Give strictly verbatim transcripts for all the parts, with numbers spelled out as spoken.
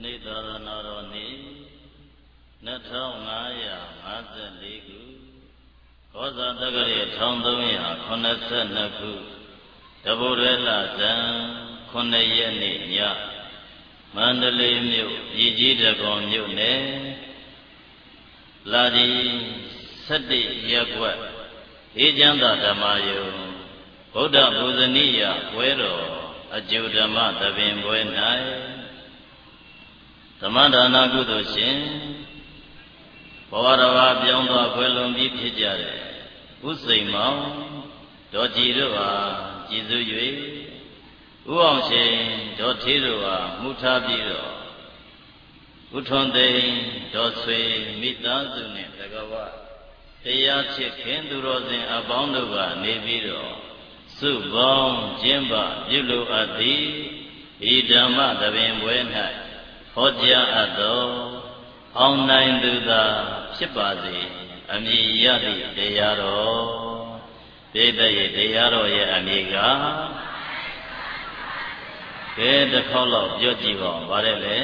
နေ့သာသနာတော်နေ့နှစ်ထောင်ငါးရာငါးဆယ်လေးခုကောဇာတက္ကရာတစ်ထောင်သုံးရာခုနှစ်ဆယ်နှစ်ခုတဗုဒ္ဓလဇန်ခုနှစ်ရက်နေ့ညမန္တလေးမြို့ပြည်ကြီးတကွန်မြို့နယ်လာဒီဆတ္တိရပ်ကွက်အေးချမ်းသာဓမ္မယုံဗုဒ္ဓဘုဇနိယပွဲတော်အကျိုးဓမ္မသဘင်ပွဲ၌သမန္ဒါနာကုသိုလ်ရှင်ဘဝတော်ဘာပြောင်းသွားခွဲလွန်ပြီးဖြစ်ကြတဲ့ဥစိန်မောင်ဒေါ်ကြည်တို့ဟာကြည်စု၍ဥအောင်ရှင်ဒေါ်ထေးတို့ဟာမှုထားပြီးတော့ဥထွန်သိန်းဒေါ်ဆွေမိသားစုနှင့်တကဝတရားချစ်ခင်သူတော်စင်အပေါင်းတို့ကနေပြီးတော့စုပေါင်းကျင်းပပြုလုပ်အပ်သည်ဤဓမ္မသဘင်ပွဲ၌ဟောကြားအပ်သောအောင်နိုင်သူသာဖြစ်ပါစေအမည်ရသည့်တရားတော်ပြည့်တဲ့တရားတော်ရဲ့အမည်ကကဲတစ်ခေါက်လောက်ပြောကြည့်ပါဦးဗါတယ်လေ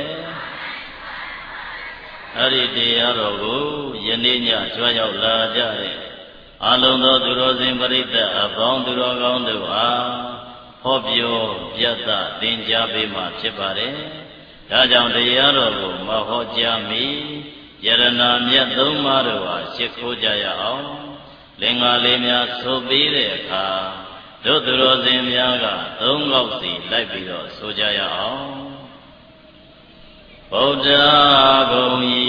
အဲ့ဒီတရားတော်ကိုယနေ့ညကြွားရောက်လာကြတဲ့အလုံးသောသူတော်စင်ပရိသတ်အပေါင်းသူတော်ကောင်းတို့အားဟောပြောပြသသင်ကြားပေးမှဖြစ်ပါတယ်ဒါကြောင့်တရားတော်ကိုမဟောကြားမီယရနာမြတ်သုံးပါးတို့ဟာရှ िख ိုးကြရအောင်လင်္ကာလေးများဆိုပြီးတဲ့အခါတို့သူတော်စင်များကသုံးခေါက်စီလိုက်ပြီးတော့ဆိုကြရအောင်ဗုဒ္ဓဂုံဤ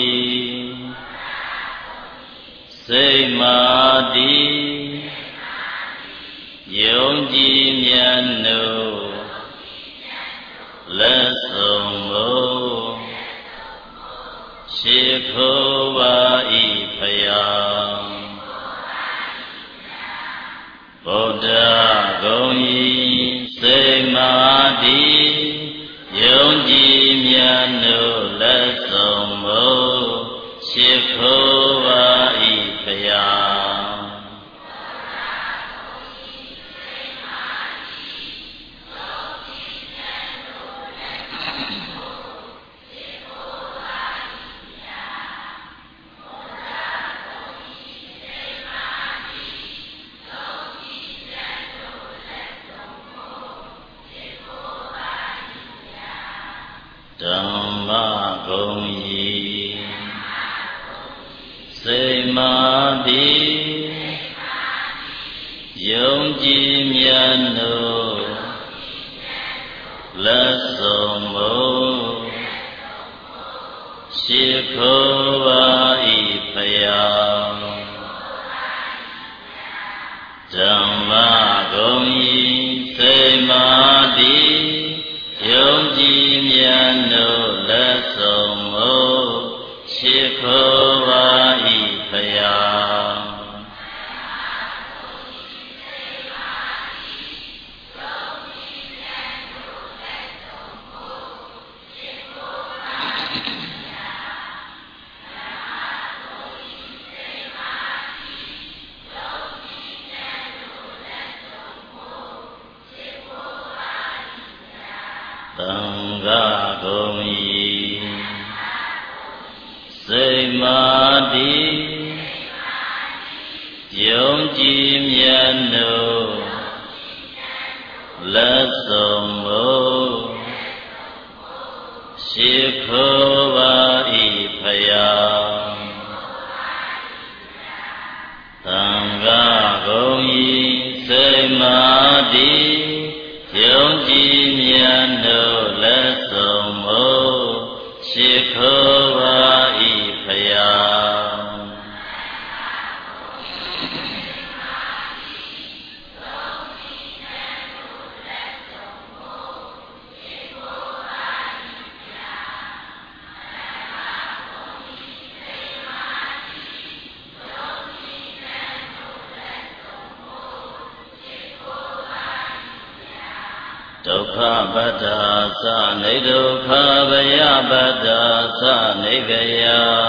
စိတ်မာတိယုံကြည်မြတ်တို့လက်ဆုံးမို့ရှ िख ိုးပါဤဖယားဗုဒ္ဓဂုံဤစိတ်မာတိယုံကြည်မြတ်တို့လက်ဆုံးမို့ရှ िख ိုးပါဤဖယားဓမ္မဂုံဤစိတ်မာတိယုံကြည်မြတ်တို့လက်ဆုံးမို့ရှ िख ိုးပါဤဖယားဓမ္မဂုံဤစိတ်မာတိယုံကြည်မြတ်တို့လက်ဆုံးမို့ရှ िख ိုးပါဤဖယားသံဃာဂုံဤစိတ်မာတိယုံကြည်မြတ်တို့လက်ဆုံးမို့ရှ िख ိုးပါဤဖယားသံဃာဂုံဤစိတ်မာတိယုံကြည်မြတ်တို့လက်ဆုံးမို့ရှ िख ိုးပါဤဖယားဒုက္ခပတ္တာသနိဒုက္ခဗယပတ္တာသနိဗယ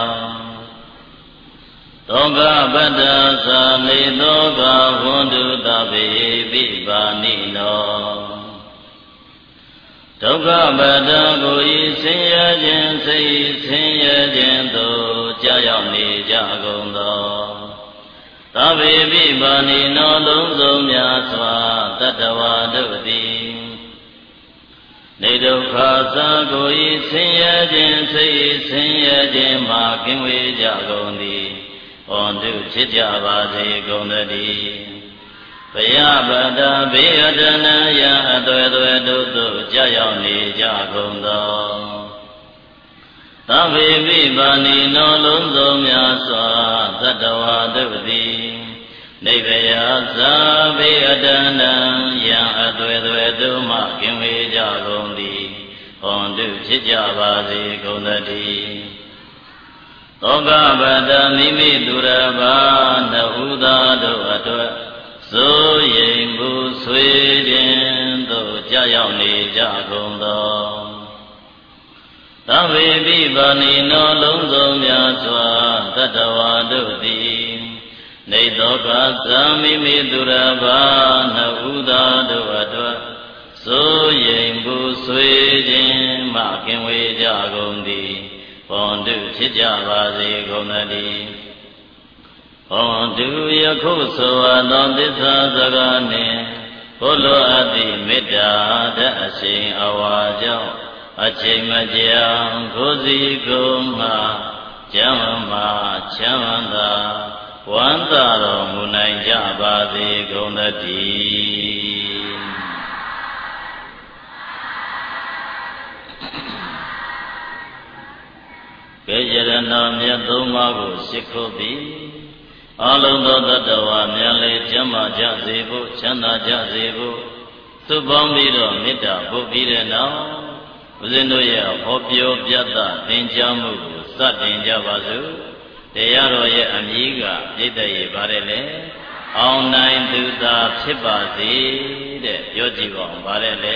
သောကပတ္တာသနိသောကဝန္တုတဗေပိပါဏိနောဒုက္ခပတ္တကိုဤဆင်းရဲခြင်းစိတ်ဆင်းရဲခြင်းသို့ကြာရောက်နေကြကုန်သောသဗ္ဗေပိပါဏိနောလုံးစုံများစွာတတ္တဝါတို့သည်နေဒုက္ခသာကိုဤဆင်းရဲခြင်းစိတ်ဆင်းရဲခြင်းမှကင်းဝေးကြကုန်သည်ဟောတုဖြစ်ကြပါစေကုန်သတည်းဘယပတ္တဘေယတနာယအသွဲသွဲတို့သို့ကြာရောက်နေကြကုန်သောသဗ္ဗေပိပါဏိနောလုံးစုံများစွာသတ္တဝါတို့သည်နိဗ္ဗယသာဘေယတနာယအသွဲသွဲတို့မှကင်းဝေးကြကုန်သည်ဟောတုဖြစ်ကြပါစေကုန်သတည်းသောကပတ္တမိမိသူရဘာနဟုသာတို့အတွက်စိုးရိမ်မှုဆွေးခြင်းသို့ကြာရောက်နေကြကုန်သောသဗ္ဗေပိပါဏိနောလုံးစုံများစွာတတ္တဝါတို့သည်နေသောကသံမိမိသူရဘာနဟုသာတို့အတွက်စိုးရိမ်မှုဆွေးခြင်းမှကင်းဝေးကြကုန်သည်ဘွန်တုဖြစ်ကြပါစေကုန်သတည်းဟောတုယခုဆိုအပ်သောသစ္စာစကားနှင့်ဘုလိုအပ်သည့်မေတ္တာဓာတ်အရှိန်အဝါကြောင့်အချိန်မကြာကိုယ်စီကိုယ်မှကျမ်းမာချမ်းသာဝမ်းသာတော်မူနိုင်ကြပါစေကုန်သတည်းကေယရဏမြတ်သုံးပါးကိုရှိခိုးပြီးအလုံးသောတတ္တဝါများလည်းကျမ်းမာကြစေဖို့ချမ်းသာကြစေဖို့သုပေါင်းပြီးတော့မေတ္တာပို့ပြီးတဲ့နောက်ဦးဇင်းတို့ရဲ့ဟောပြောပြသသင်ကြားမှုကိုစတင်ကြပါစို့တရားတော်ရဲ့အမည်ကပြည့်တဲ့ရပါတယ်လေအောင်နိုင်သူသာဖြစ်ပါစေတဲ့ပြောကြည့်ပါဦးပါတယ်လေ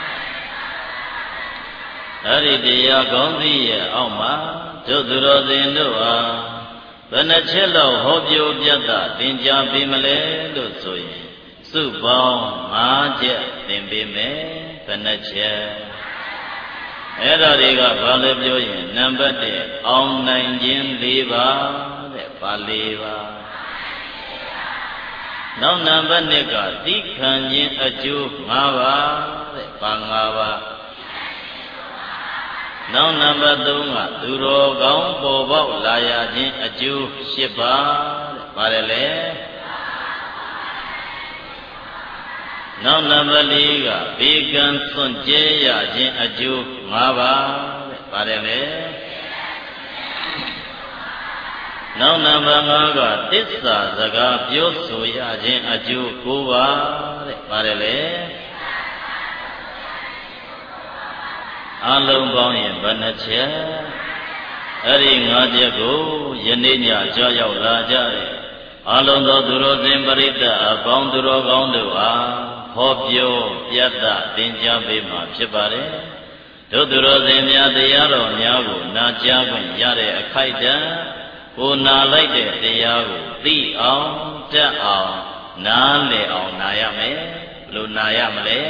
အဲ့ဒီတရားကောင်းသည့်ရဲ့အောက်မှာတို့သူတော်စင်တို့ဟာဘယ်နှချက်လောက်ဟောပြောပြသသင်ကြားပေးမလဲလို့ဆိုရင်စုပေါင်း၅ချက်သင်ပေးမယ်ဘယ်နှချက်အဲ့ဒါတွေကဘာလဲပြောရင်နံပါတ်၁အောင်နိုင်ခြင်း၄ပါးတဲ့ဘာ၄ပါးနောက်နံပါတ်၂ကသီးခံခြင်းအကျိုး၅ပါးတဲ့ဘာ၅ပါးနောက်နံပါတ်၃ကသူတော်ကောင်းပေါ်ပေါက်လာရခြင်းအကျိုး၈ပါးတဲ့ပါတယ်လေနောက်နံပါတ်၄ကဘေကံစွန့်ကြဲရခြင်းအကျိုး၅ပါးတဲ့ပါတယ်လေနောက်နံပါတ်၅ကသစ္စာစကားပြောဆိုရခြင်းအကျိုး၉ပါးတဲ့ပါတယ်လေအလုံးပေါင်းရင်ဘယ်နှချက်အဲ့ဒီ၅ချက်ကိုယနေ့ညကြောက်ရောက်လာကြတယ်အလုံးသောသူတော်စင်ပရိသတ်အပေါင်းသူတော်ကောင်းတို့အားဟောပြောပြသသင်ကြားပေးမှာဖြစ်ပါတယ်တို့သူတော်စင်များတရားတော်များကိုနာကြားခွင့်ရတဲ့အခိုက်အတန့်ကိုနာလိုက်တဲ့တရားကိုသိအောင်တတ်အောင်နားလည်အောင်နာရမယ်ဘယ်လိုနာရမလဲ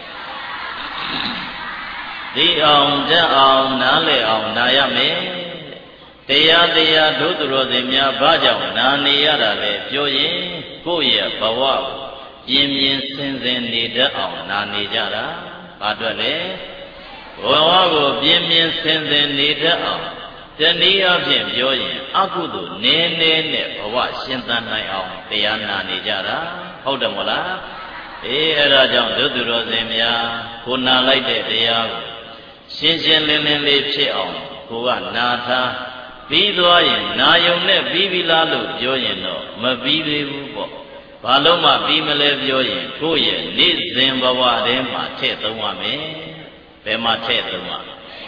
သိအောင်တတ်အောင်နားလည်အောင်နာရမယ်တရားတရားတို့သူတော်စင်များဘာကြောင့်နာနေရတာလဲပြောရင်ကိုယ့်ရဲ့ဘဝကိုပြင်းပြင်းစင်စင်နေတတ်အောင်နာနေကြတာဘာအတွက်လဲဘဝကိုပြင်းပြင်းစင်စင်နေတတ်အောင်တနည်းအားဖြင့်ပြောရင်အကုသိုလ်နည်းနည်းနဲ့ဘဝရှင်သန်နိုင်အောင်တရားနာနေကြတာဟုတ်တယ်မို့လားအေးအဲ့ဒါကြောင့်တို့သူတော်စင်များကိုနာလိုက်တဲ့တရားကိုရှင်းရှင်းလင်းလင်းလေးဖြစ်အောင်ကိုကနာထားပြီးသွားရင်နာယုံနဲ့ပြီးပြီလားလို့ပြောရင်တော့မပြီးသေးဘူးပေါ့ဘာလို့မှပြီးမလဲပြောရင်ကိုယ့်ရဲ့နေ့စဉ်ဘဝထဲမှာထည့်သုံးရမယ်ဘယ်မှာထည့်သုံးရ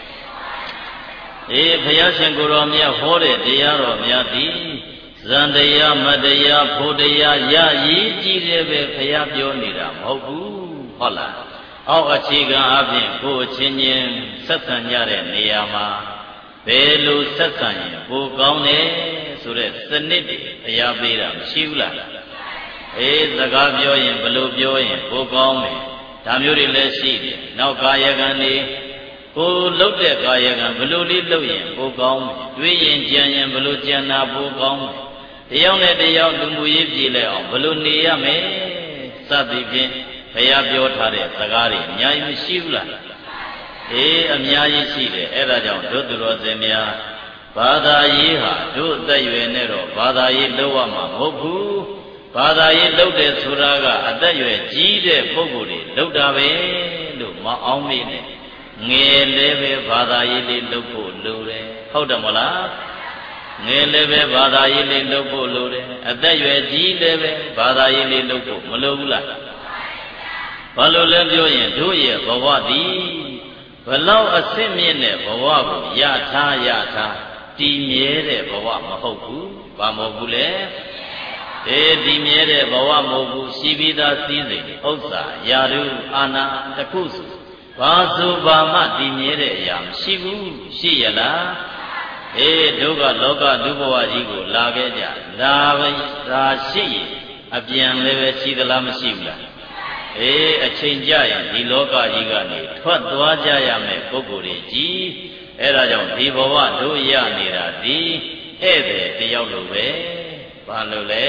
အေးဘုရားရှင်ကိုယ်တော်မြတ်ဟောတဲ့တရားတော်များသည်ဇန်တရားမတရားဖို့တရားရရည်ကြည်တယ်ပဲဘုရားပြောနေတာမဟုတ်ဘူးဟုတ်လားအောက်အခြေခံအပြင်ကိုယ်ချင်းချင်းဆက်ဆံကြတဲ့နေရာမှာဘယ်လိုဆက်ဆံရင်ပိုကောင်းတယ်ဆိုတဲ့စနစ်တွေဘုရားပေးတာမရှိဘူးလားအေးစကားပြောရင်ဘယ်လိုပြောရင်ပိုကောင်းမယ်ဒါမျိုးတွေလည်းရှိတယ်နောက်ကာယကံတွေကိုလှုပ်တဲ့ကာယကံဘလို့လေးလှုပ်ရင်ပိုကောင်းမယ်တွေးရင်ကြံရင်ဘလို့ကြံတာပိုကောင်းမယ်တယောက်နဲ့တယောက်လူမှုရေးပြည်လဲအောင်ဘလို့နေရမယ်စသည်ဖြင့်ဘုရားပြောထားတဲ့စကားတွေအများကြီးမရှိဘူးလားအေးအများကြီးရှိတယ်အဲ့ဒါကြောင့်တို့သူတော်စင်များဘာသာရေးဟာတို့အသက်ရွယ်နဲ့တော့ဘာသာရေးလုပ်ရမှာမဟုတ်ဘူးဘာသာရေးလုပ်တယ်ဆိုတာကအသက်ရွယ်ကြီးတဲ့ပုဂ္ဂိုလ်တွေလုပ်တာပဲလို့မအောင်မေ့နဲ့ငယ်လည်းပဲဘာသာရေးလေးလုပ်ဖို့လိုတယ်ဟုတ်တယ်မလားငယ်လည်းပဲဘာသာရေးလေးလုပ်ဖို့လိုတယ်အသက်ရွယ်ကြီးလည်းပဲဘာသာရေးလေးလုပ်ဖို့မလိုဘူးလားဘာလို့လဲပြောရင်တို့ရဲ့ဘဝသည်ဘလောက်အဆင့်မြင့်တဲ့ဘဝကိုရထားရထားတည်မြဲတဲ့ဘဝမဟုတ်ဘူးဘာမဟုတ်ဘူးလဲအေးတည်မြဲတဲ့ဘဝမဟုတ်ဘူးရှိပြီးသားစည်းစိမ်ဥစ္စာယာရုအာနာတစ်ခုစုဘာဆိုဘာမှတည်မြဲတဲ့အရာမရှိဘူးရှိရလားအေးတို့ကလောကလူဘဝကြီးကိုလာခဲ့ကြဒါပဲဒါရှိရင်အပြန်လည်းပဲရှိသလားမရှိဘူးလားအေးအချိန်ကြရင်ဒီလောကကြီးကနေထွက်သွားကြရမယ်ပုဂ္ဂိုလ်တွေကြီးအဲ့ဒါကြောင့်ဒီဘဝတို့ရနေတာဒီဧည့်သည်တယောက်လိုပဲဘာလို့လဲ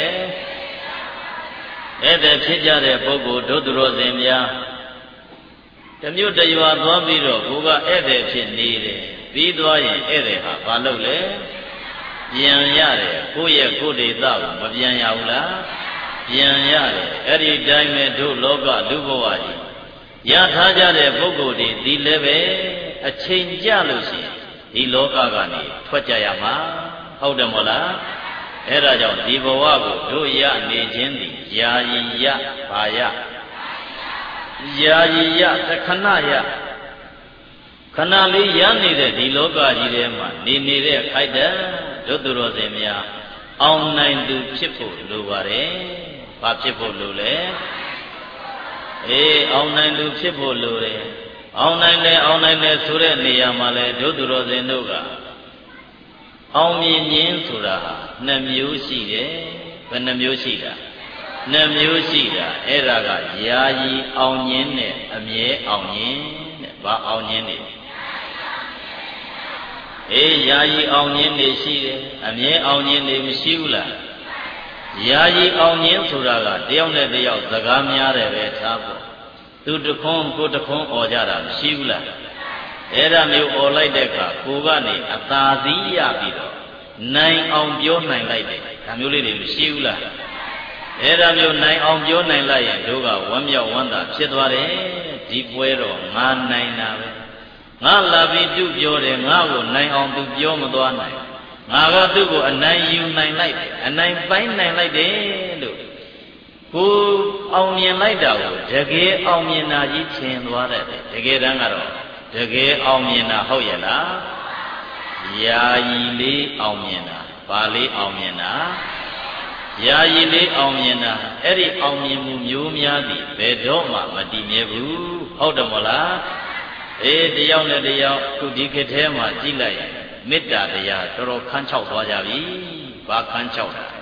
ဧည့်သည်ဖြစ်ကြတဲ့ပုဂ္ဂိုလ်တို့သူတော်စင်များတမျိုးတရွာသွားပြီးတော့ကိုကဧည့်သည်ဖြစ်နေတယ်ပြီးသွားရင်ဧည့်သည်ဟာဘာလို့လဲပြန်ရတယ်ကိုယ့်ရဲ့ကိုယ်ဒေသကိုမပြန်ရဘူးလားပြန်ရတယ်အဲ့ဒီတိုင်းပဲတို့လောကလူဘဝကြီးရထားကြတဲ့ပုဂ္ဂိုလ်တွေဒီလည်းပဲအချိန်ကြလို့ရှိရင်ဒီလောကကနေထွက်ကြရမှာဟုတ်တယ်မဟုတ်လားအဲ့ဒါကြောင့်ဒီဘဝကိုတို့ရနေခြင်းသည်ယာယီရဘာယယာယီရသခဏရခဏလေးရနေတဲ့ဒီလောကကြီးထဲမှာနေနေတဲ့ခိုက်တဲ့တို့သူတော်စင်များအောင်နိုင်သူဖြစ်ဖို့လိုပါတယ်ဘာဖြစ်ဖို့လိုလဲအေးအောင်နိုင်သူဖြစ်ဖို့လိုတယ်အောင်နိုင်တယ်အောင်နိုင်တယ်ဆိုတဲ့နေရာမှာလဲတို့သူတော်စင်တို့ကအောင်မြင်ခြင်းဆိုတာနှစ်မျိုးရှိတယ်ဘယ်နှမျိုးရှိတာနှစ်မျိုးရှိတာအဲ့ဒါကယာယီအောင်ခြင်းနဲ့အမြဲအောင်ခြင်းတဲ့ဘာအောင်ခြင်းနေအေးယာယီအောင်ခြင်းနေရှိတယ်အမြဲအောင်ခြင်းနေမရှိဘူးလားယာယီအောင်ခြင်းဆိုတာကတယောက်နဲ့တယောက်စကားများတယ်ပဲထားဖို့သူတခွန်းကိုတခွန်းអော်ကြတာမရှိဘူးလားအဲ့ဒါမျိုးអော်လိုက်တဲ့အခါကိုကနေအသာစီးရပြီးတော့နိုင်အောင်ပြောနိုင်လိုက်တယ်ဒါမျိုးလေးတွေမရှိဘူးလားအဲ့ဒါမျိုးနိုင်အောင်ပြောနိုင်လိုက်ရင်တို့ကဝမ်းမြောက်ဝမ်းသာဖြစ်သွားတယ်ဒီပွဲတော့ငါနိုင်တာပဲငါလာပြီးသူပြောတယ်ငါ့ကိုနိုင်အောင်သူပြောမသွားနိုင်ငါကသူ့ကိုအနိုင်ယူနိုင်လိုက်တယ်အနိုင်ပိုင်းနိုင်လိုက်တယ်လို့ကိုအောင်မြင်လိုက်တာကိုတကယ်အောင်မြင်တာကြီးထင်သွားတယ်တကယ်တမ်းကတော့တကယ်အောင်မြင်တာဟုတ်ရဲ့လားယာယီလေးအောင်မြင်တာဘာလေးအောင်မြင်တာယာယီလေးအောင်မြင်တာအဲ့ဒီအောင်မြင်မှုမျိုးများသည်ဘယ်တော့မှမတည်မြဲဘူးဟုတ်တယ်မဟုတ်လားအေးတယောက်နဲ့တယောက်ခုဒီခေတ်ထဲမှာကြည့်လိုက်မေတ္တာတရားတော်တော်ခန်းချောက်သွားကြပြီဘာခန်းချောက်တာ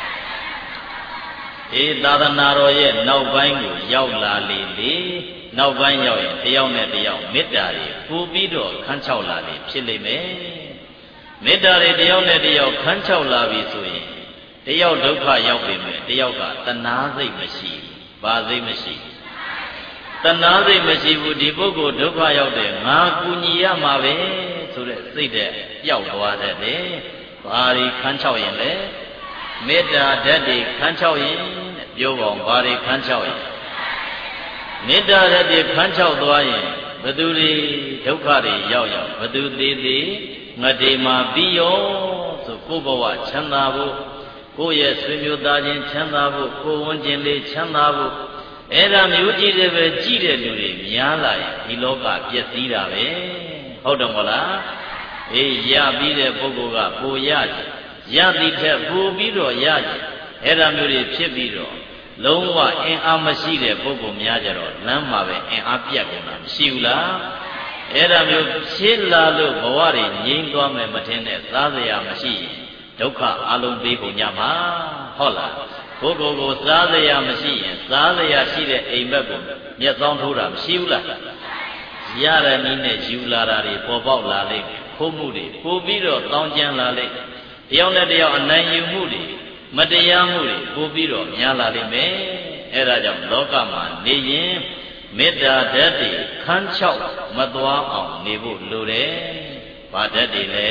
အေးသာသနာတော်ရဲ့နောက်ပိုင်းကိုရောက်လာလေလေနောက်ပိုင်းရောက်ရင်တယောက်နဲ့တယောက်မေတ္တာတွေပူပြီးတော့ခန်းချောက်လာလေဖြစ်လိမ့်မယ်မေတ္တာတွေတယောက်နဲ့တယောက်ခန်းချောက်လာပြီဆိုရင်တယောက်ဒုက္ခရောက်ပြီမယ်တယောက်ကတဏှာစိတ်မရှိဘာစိတ်မရှိတဏှာစိတ်မရှိဘူးဒီပုဂ္ဂိုလ်ဒုက္ခရောက်တယ်ငါကူညီရမှာပဲဆိုတဲ့စိတ်တဲ့ပျောက်သွားတယ်လေဘာတွေခန်းချောက်ရင်လဲမေတ္တာဓာတ်တွေခန်းချောက်ရင်ပြောပါဦးဘာတွေခန်းချောက်ရင်မေတ္တာဓာတ်တွေခန်းချောက်သွားရင်ဘသူတွေဒုက္ခတွေရောက်ရောက်ဘသူသေးသေးငတေမာပြီးရောဆိုကိုယ်ဘဝချမ်းသာဖို့ကိုယ့်ရဲ့ဆွေမျိုးသားချင်းချမ်းသာဖို့ကိုယ်ဝန်းကျင်လေးချမ်းသာဖို့အဲ့ဒါမျိုးကြည့်တယ်ပဲကြည့်တဲ့လူတွေများလာရင်ဒီလောကပျက်စီးတာပဲဟုတ်တယ်မဟုတ်လားအေးရပြီးတဲ့ပုဂ္ဂိုလ်ကပိုရကြရသည်ထက်ပိုပြီးတော့ရကြအဲ့ဒါမျိုးတွေဖြစ်ပြီးတော့လုံးဝအင်အားမရှိတဲ့ပုဂ္ဂိုလ်များကြတော့လမ်းမှာပဲအင်အားပြတ်ကုန်တာမရှိဘူးလားအဲ့ဒါမျိုးဖြစ်လာလို့ဘဝတွေငြိမ်းသွားမယ်မထင်နဲ့စားစရာမရှိရင်ဒုက္ခအလုံးပေးကုန်ကြမှာဟုတ်လားကိုယ်ကိုယ်ကိုစားစရာမရှိရင်စားစရာရှိတဲ့အိမ်ဘက်ကိုမျက်စောင်းထိုးတာမရှိဘူးလားရတဲ့နည်းနဲ့ယူလာတာတွေပေါ်ပေါက်လာလိမ့်မယ်ခိုးမှုတွေပို့ပြီးတော့တောင်းကျမ်းလာလိမ့်တယောက်နဲ့တယောက်အနိုင်ယူမှုတွေမတရားမှုတွေပို့ပြီးတော့များလာလိမ့်မယ်အဲဒါကြောင့်လောကမှာနေရင်မေတ္တာဓာတ်တွေခန်းချောက်မသွားအောင်နေဖို့လိုတယ်။ဘာဓာတ်တွေလဲ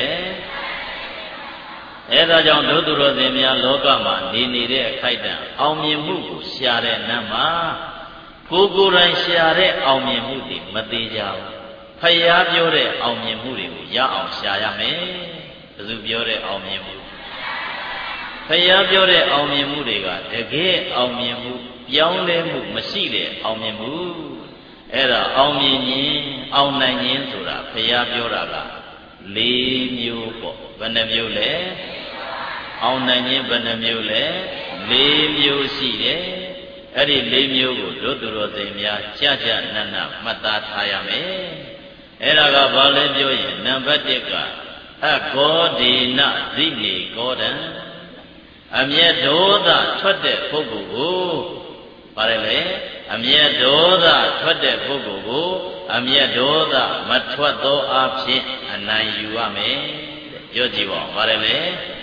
။အဲဒါကြောင့်ဒုသူတော်စင်များလောကမှာနေနေတဲ့အခိုက်အတန့်အောင်မြင်မှုကိုရှာတဲ့နတ်မှာကိုယ်ကိုယ်တိုင်ရှာတဲ့အောင်မြင်မှုတွေမသေးကြဘူး။ဖယားပြောတဲ့အောင်မြင်မှုတွေကိုရအောင်ရှာရမယ်။ဘယ်သူပြောတဲ့အောင်မြင်မှုဖယားပြောတဲ့အောင်မြင်မှုတွေကတကယ်အောင်မြင်မှုပြောင်းလဲမှုမရှိတဲ့အောင်မြင်မှုအဲ့ဒါအောင်မြင်ခြင်းအောင်နိုင်ခြင်းဆိုတာဘုရားပြောတာက၄မျိုးပေါ့ဘယ်နှမျိုးလဲအောင်နိုင်ခြင်းဘယ်နှမျိုးလဲ၄မျိုးရှိတယ်အဲ့ဒီ၄မျိုးကိုတို့သူတော်စင်များကြာကြာနတ်နတ်မှတ်သားထားရမယ်အဲ့ဒါကဘာလဲပြောရင်နံပါတ်၁ကအကောဒေနဇိနေကောဒံအမျက်ဒေါသထွက်တဲ့ပုဂ္ဂိုလ်ကိုပါတယ်လေအမျက်ဒေါသထွက်တဲ့ပုဂ္ဂိုလ်ကိုအမျက်ဒေါသမထွက်သောအဖြစ်အနိုင်ယူရမယ်ပြောကြည့်ပါဦးပါတယ်လေ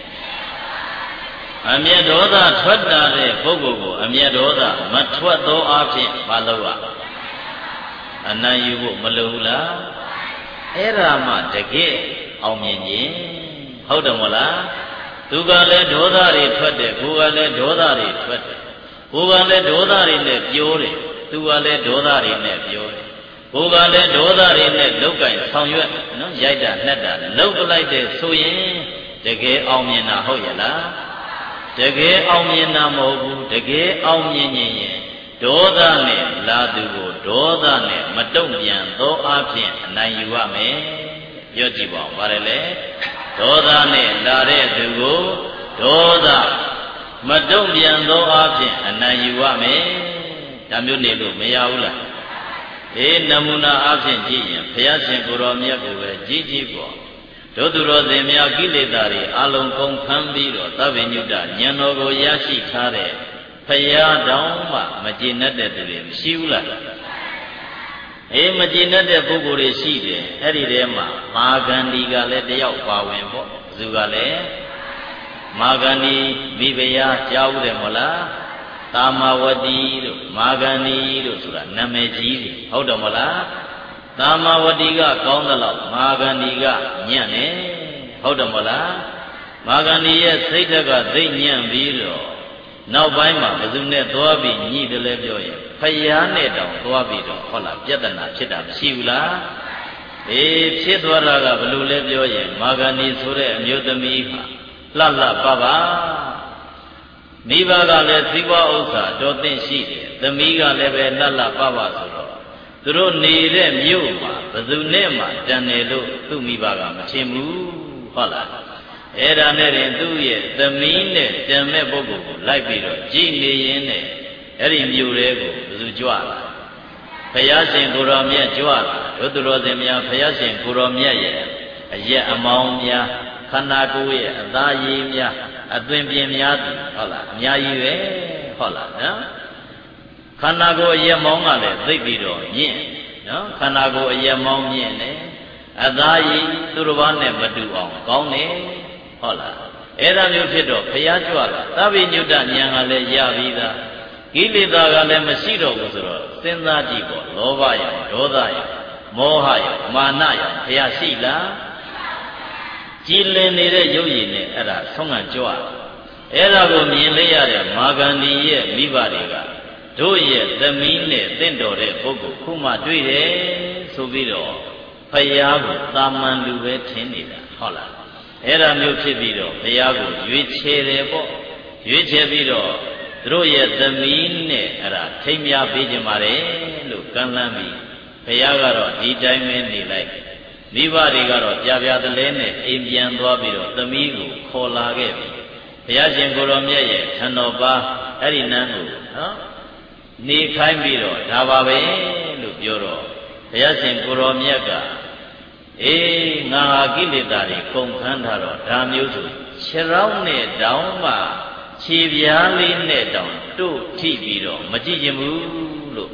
အမျက်ဒေါသထွက်တာတဲ့ပုဂ္ဂိုလ်ကိုအမျက်ဒေါသမထွက်သောအဖြစ်မလုပ်ရအနိုင်ယူဖို့မလိုဘူးလားအဲ့ဒါမှတကယ်အောင်မြင်ခြင်းဟုတ်တယ်မဟုတ်လားသူကလည်းဒေါသတွေထွက်တယ်ကိုယ်ကလည်းဒေါသတွေထွက်တယ်ကိုယ်ကလည်းဒေါသတွေနဲ့ပြောတယ်သူကလည်းဒေါသတွေနဲ့ပြောတယ်ကိုယ်ကလည်းဒေါသတွေနဲ့လောက်ကင်ဆောင်ရွက်နော်ရိုက်တာနှက်တာလောက်ပလိုက်တဲ့ဆိုရင်တကယ်အောင်မြင်တာဟုတ်ရဲ့လားတကယ်အောင်မြင်တာမဟုတ်ဘူးတကယ်အောင်မြင်ရင်ဒေါသနဲ့လာသူကိုဒေါသနဲ့မတုံ့ပြန်သောအဖြစ်အနိုင်ယူရမယ်ပြောကြည့်ပါဦးပါတယ်လေဒေါသနဲ့လာတဲ့သူကိုဒေါသမတုံ့ပြန်သောအဖြစ်အနိုင်ယူရမယ်ဒါမျိုးနေလို့မရဘူးလားအေးနမူနာအဖြစ်ကြည့်ရင်ဘုရားရှင်ကိုယ်တော်မြတ်ကိုပဲကြည်ကြည်ပေါ့တို့သူတော်စင်များကိလေသာတွေအလုံးကုန်ဖမ်းပြီးတော့သဗ္ဗညုတဉာဏ်တော်ကိုရရှိထားတဲ့ဘုရားတောင်မှမကျေနပ်တဲ့သူတွေမရှိဘူးလားအေးမကျေနပ်တဲ့ပုဂ္ဂိုလ်တွေရှိတယ်အဲ့ဒီထဲမှာမာဂန္ဒီကလည်းတယောက်ပါဝင်ပေါ့ဘယ်သူကလဲမာဂန္ဒီမိဖုရားကြားဦးတယ်မဟုတ်လားသာမဝတိတို့မာဂန္ဒီတို့ဆိုတာနာမည်ကြီးတွေဟုတ်တယ်မဟုတ်လားသာမဝတိကကောင်းသလောက်မာဂန္ဒီကညံ့တယ်ဟုတ်တယ်မဟုတ်လားမာဂန္ဒီရဲ့စိတ်ဓာတ်ကသိညံ့ပြီးတော့နောက်ပိုင်းမှာဘယ်သူနဲ့သွားပြီးညှိတယ်လဲပြောရင်ဖယားနဲ့တောင်သွားပြီးတော့ဟုတ်လားပြဿနာဖြစ်တာမရှိဘူးလားအေးဖြစ်သွားတာကဘယ်လိုလဲပြောရင်မာဂန္ဒီဆိုတဲ့အမျိုးသမီးဟာလှလှပပမိဘကလည်းသီးပွားဥစ္စာတော်သိရှိတယ်သမီးကလည်းပဲလှလှပပဆိုတော့သူတို့နေတဲ့မြို့မှာဘယ်သူနဲ့မှတန်တယ်လို့သူ့မိဘကမထင်ဘူးဟုတ်လားအဲ့ဒါနဲ့ရင်သူ့ရဲ့သမီးနဲ့တန်မဲ့ပုဂ္ဂိုလ်ကိုလိုက်ပြီးတော့ကြည်နေရင်းနဲ့အဲ့ဒီမြို့တွေကိုဘယ်သူကြွလာဘုရားရှင်ကိုယ်တော်မြတ်ကြွလာတို့သူတော်စင်များဘုရားရှင်ကိုယ်တော်မြတ်ရဲ့အရက်အမောင်းများခန္ဓာကိုယ်ရဲ့အသားရည်များအသွင်ပြင်များသည်ဟုတ်လားအများကြီးပဲဟုတ်လားနော်ခန္ဓာကိုယ်အရက်မောင်းကလည်းသိပြီးတော့မြင့်နော်ခန္ဓာကိုယ်အရက်မောင်းမြင့်တယ်အသားရည်သူတစ်ပါးနဲ့မတူအောင်ကောင်းတယ်ဟုတ်လားအဲ့ဒါမျိုးဖြစ်တော့ဘုရားကြွလာသဗ္ဗညုတဉာဏ်ကလည်းရပြီးသားကိလေသာကလည်းမရှိတော့ဘူးဆိုတော့စဉ်းစားကြည့်ပေါ့လောဘရောဒေါသရောမောဟရောမာနရောဘုရားရှိလားကြည်လင်နေတဲ့ရုပ်ရည်နဲ့အဲ့ဒါဆုံးခံကြွအဲ့ဒါကိုမြင်လိုက်ရတဲ့မာဂန္ဒီရဲ့မိဘတွေကတို့ရဲ့သမီးနဲ့တင့်တော်တဲ့ပုဂ္ဂိုလ်ခုမှတွေ့တယ်ဆိုပြီးတော့ဖယားကိုတာမန်လူပဲထင်နေတာဟုတ်လားအဲ့ဒါမျိုးဖြစ်ပြီးတော့ဘုရားကိုရွေးချယ်တယ်ပေါ့ရွေးချယ်ပြီးတော့တို့ရဲ့သမီးနဲ့အဲ့ဒါထိမ်းများပေးကြပါတယ်လို့ကမ်းလှမ်းပြီးဘုရားကတော့ဒီတိုင်းပဲနေလိုက်မိဘတွေကတော့ပြပြတလဲနဲ့အိမ်ပြန်သွားပြီးတော့သမီးကိုခေါ်လာခဲ့ပြီဘုရားရှင်ကိုယ်တော်မြတ်ရဲ့ထံတော်ပါအဲ့ဒီနန်းကိုနော်နေခိုင်းပြီးတော့ဒါပါပဲလို့ပြောတော့ဘုရားရှင်ကိုယ်တော်မြတ်ကအေးငါဟာကိလေသာတွေကုန်ခန်းထားတော့ဒါမျိုးဆိုခြေရောင်းနဲ့တောင်းမှခြေပြားလေးနဲ့တောင်းတို့ထိပြီးတော့မကြည့်ချင်ဘူးလို့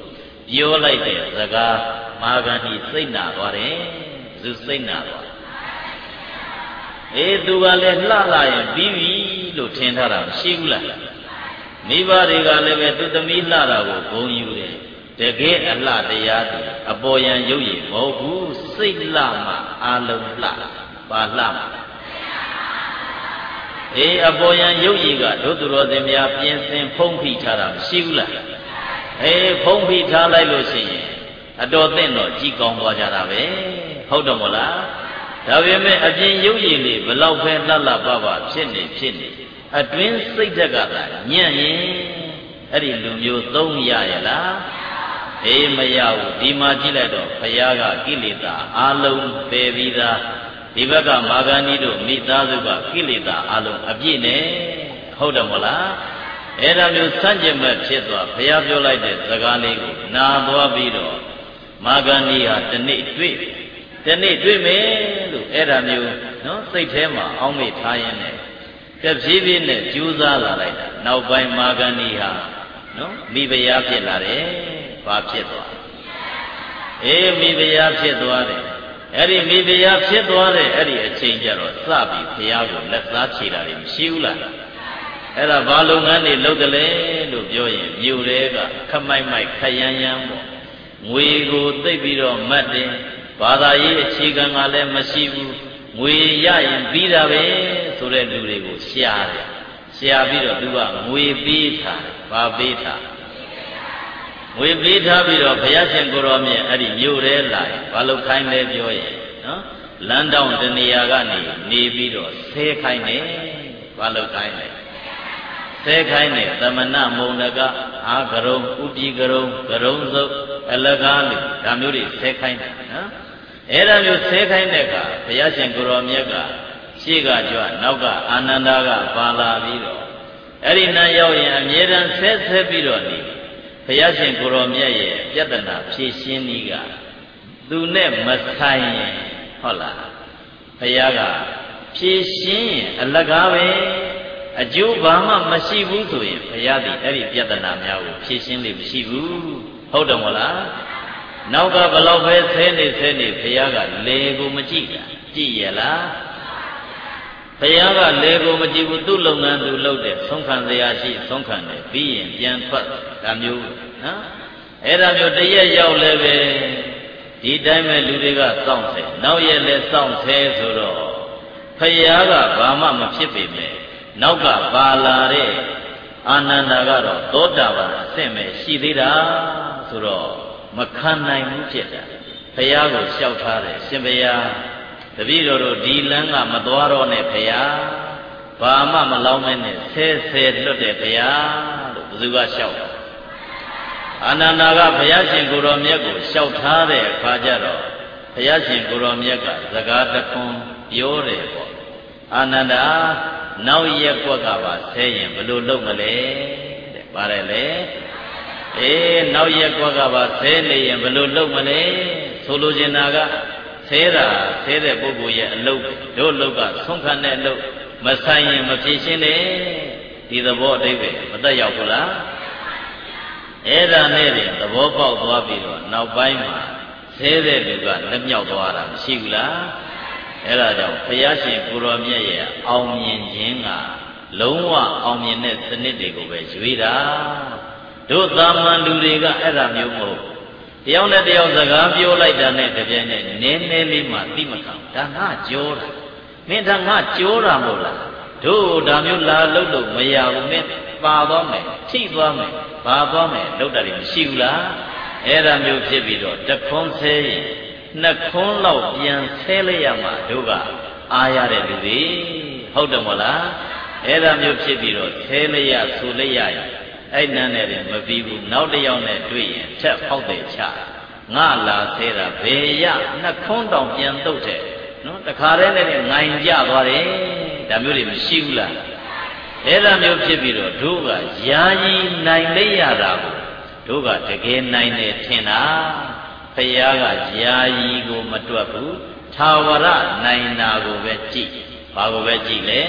ပြောလိုက်တဲ့စကားမာဂန္ဒီစိတ်နာသွားတယ်ဘယ်သူစိတ်နာသွားအေးသူကလည်းလှလာရင်ပြီးပြီလို့ထင်ထားတာမရှိဘူးလားမိဘတွေကလည်းပဲသူသမီးလှတာကိုဂုဏ်ယူတယ်တကယ်အလှတရားသူအပေါ်ယံရုပ်ရည်မဟုတ်ဘူးစိတ်လှမှအာလုံးလှပါလှမှအေးအပေါ်ယံရုပ်ရည်ကတို့သူတော်စင်များပြင်ဆင်ဖုံးဖိထားတာမရှိဘူးလားအေးဖုံးဖိထားလိုက်လို့ရှိရင်အတော်သင့်တော့ကြည်ကောင်းသွားကြတာပဲဟုတ်တယ်မဟုတ်လားဒါပေမဲ့အပြင်ရုပ်ရည်လေးဘလောက်ပဲလှလှပပဖြစ်နေဖြစ်နေအတွင်းစိတ်ဓာတ်ကသာညံ့ရင်အဲ့ဒီလူမျိုးသုံးရရလားအေးမရဘူးဒီမှာကြည့်လိုက်တော့ဘုရားကကိလေသာအလုံးပယ်ပြီးသားဒီဘက်ကမာဂန္ဒီတို့မိသားစုကကိလေသာအလုံးအပြည့်နဲ့ဟုတ်တယ်မဟုတ်လားအဲ့ဒါမျိုးစัจ jin မဲ့ဖြစ်သွားဘုရားပြောလိုက်တဲ့စကားလေးကိုနာသွားပြီးတော့မာဂန္ဒီဟာတနေ့တွေ့တနေ့တွေ့မယ်လို့အဲ့ဒါမျိုးနော်စိတ်ထဲမှာအောင်းမေ့ထားရင်းနဲ့တဖြည်းဖြည်းနဲ့ကြိုးစားလာလိုက်တာနောက်ပိုင်းမာဂန္ဒီဟာနော်မိဖုရားဖြစ်လာတယ်ဘာဖြစ်သွားအေးမိဖုရားဖြစ်သွားတယ်အဲ့ဒီမိဖုရားဖြစ်သွားတဲ့အဲ့ဒီအချိန်ကျတော့စပြီးဘုရားကိုလက်စားချေတာတွေမရှိဘူးလားအဲ့ဒါဘာလုပ်ငန်းတွေလုပ်တယ်လဲလို့ပြောရင်မြို့တွေကခမိုက်မိုက်ခရမ်းရမ်းပေါ့ငွေကိုသိပ်ပြီးတော့မတ်တယ်ဘာသာရေးအခြေခံကလည်းမရှိဘူးငွေရရင်ပြီးတာပဲဆိုတဲ့လူတွေကိုရှားတယ်ရှားပြီးတော့သူကငွေပေးထားတယ်ဘာပေးထားငွေပေးထားပြီးတော့ဘုရားရှင်ကိုရောမြတ်အဲ့ဒီမြို့ထဲလာရင်ဘာလို့ခိုင်းလဲပြောရင်နော်လမ်းတောင်တနေရာကနေနေပြီးတော့ဆဲခိုင်းတယ်ဘာလို့ခိုင်းလဲဆဲခိုင်းတယ်သမဏမုံနကအာကရုံဥပိကရုံကရုံစုပ်အလကားလို့ဒါမျိုးတွေဆဲခိုင်းတယ်နော်အဲ့ဒါမျိုးဆဲခိုင်းတဲ့အခါဘုရားရှင်ကိုရောမြတ်ကရှေ့ကကြွနောက်ကအာနန္ဒာကပါလာပြီးတော့အဲ့ဒီနာရောက်ရင်အမြဲတမ်းဆဲဆဲပြီးတော့နေဘုရားရှင်ကိုရောမြတ်ရဲ့ပြဿနာဖြေရှင်းနည်းကသူနဲ့မဆိုင်ရင်ဟုတ်လားဘုရားကဖြေရှင်းရင်အလကားပဲအကျိုးဘာမှမရှိဘူးဆိုရင်ဘုရားသည်အဲ့ဒီပြဿနာများကိုဖြေရှင်းလို့မရှိဘူးဟုတ်တယ်မဟုတ်လားနောက်ကဘလောက်ပဲဆဲနေဆဲနေဘုရားကလေကိုမကြည့်တာကြည့်ရလားဘုရားကလေကိုမကြည့်ဘူးသူ့လုပ်ငန်းသူလုပ်တယ်ဆုံးခံစရာရှိဆုံးခံတယ်ပြီးရင်ပြန်ထွက်ဒါမျိုးနော်အဲ့ဒါမျိုးတရက်ရောက်လည်းပဲဒီတိုင်းပဲလူတွေကစောင့်တယ်နောက်ရက်လည်းစောင့်သေးဆိုတော့ဘုရားကဘာမှမဖြစ်ပေမဲ့နောက်ကပါလာတဲ့အာနန္ဒာကတော့သောတာပန်အဆင့်ပဲရှိသေးတာဆိုတော့မခံနိုင်ဘူးဖြစ်တာဘုရားကိုလျှောက်ထားတယ်ရှင်ဘုရားတပည့်တော်တို့ဒီလမ်းကမသွားတော့နဲ့ဘုရားဘာမှမလောင်းမဲနဲ့ဆဲဆဲလွတ်တယ်ဘုရားလို့ဘယ်သူကလျှောက်တာအာနန္ဒာကဘုရားရှင်ကိုယ်တော်မြတ်ကိုလျှောက်ထားတဲ့အခါကျတော့ဘုရားရှင်ကိုယ်တော်မြတ်ကစကားတခွန်းပြောတယ်ပေါ့အာနန္ဒာနောက်ရက်ကွက်ကပါဆဲရင်ဘယ်လိုလုပ်မလဲတဲ့ပါတယ်လေအေးနောက်ရက်ကွက်ကပါဆဲနေရင်ဘယ်လိုလုပ်မလဲဆိုလိုချင်တာကဆဲတာဆဲတဲ့ပုဂ္ဂိုလ်ရဲ့အလုပ်တို့လုပ်ကဆုံးခံတဲ့အလုပ်မဆိုင်ရင်မဖြေရှင်းနဲ့ဒီသဘောအဓိပ္ပာယ်မတက်ရောက်ဘူးလားအဲ့ဒါနဲ့တင်သဘောပေါက်သွားပြီးတော့နောက်ပိုင်းမှာဆဲတဲ့လူကလက်မြောက်သွားတာမရှိဘူးလားအဲ့ဒါကြောင့်ဘုရားရှင်ကိုရောမြတ်ရဲ့အောင်မြင်ခြင်းကလုံးဝအောင်မြင်တဲ့စနစ်တွေကိုပဲရွေးတာတို့သာမန်လူတွေကအဲ့ဒါမျိုးမဟုတ်တယောက်နဲ့တယောက်စကားပြောလိုက်တာနဲ့တပြိုင်နက်နည်းနည်းလေးမှသိမခံဒါငါကြောတာမင်းဒါငါကြောတာမဟုတ်လားတို့ဒါမျိုးလာလှုပ်လို့မရဘူးမင်းပါသွားမယ်ထိသွားမယ်ပါသွားမယ်လှုပ်တာတွေမရှိဘူးလားအဲ့ဒါမျိုးဖြစ်ပြီးတော့တခွန်းဆဲရင်နှစ်ခွန်းလောက်ပြန်ဆဲလိုက်ရမှတို့ကအားရတဲ့လူတွေဟုတ်တယ်မဟုတ်လားအဲ့ဒါမျိုးဖြစ်ပြီးတော့ဆဲလိုက်ရဆိုလိုက်ရရင်အဲ့နန်းနဲ့လည်းမပြီးဘူးနောက်တစ်ယောက်နဲ့တွေ့ရင်ထက်ဖောက်တယ်ချငါလာဆဲတာဘယ်ရနှစ်ခွန်းတောင်ပြန်တုတ်တယ်နော်တခါတည်းနဲ့ငိုင်ကြသွားတယ်ဒါမျိုးတွေမရှိဘူးလားအဲ့ဒါမျိုးဖြစ်ပြီးတော့တို့ကယာယီနိုင်လိုက်ရတာကိုတို့ကတကယ်နိုင်တယ်ထင်တာဖယားကယာယီကိုမတွက်ဘူးသာဝရနိုင်တာကိုပဲကြည့်ဘာကိုပဲကြည့်လဲ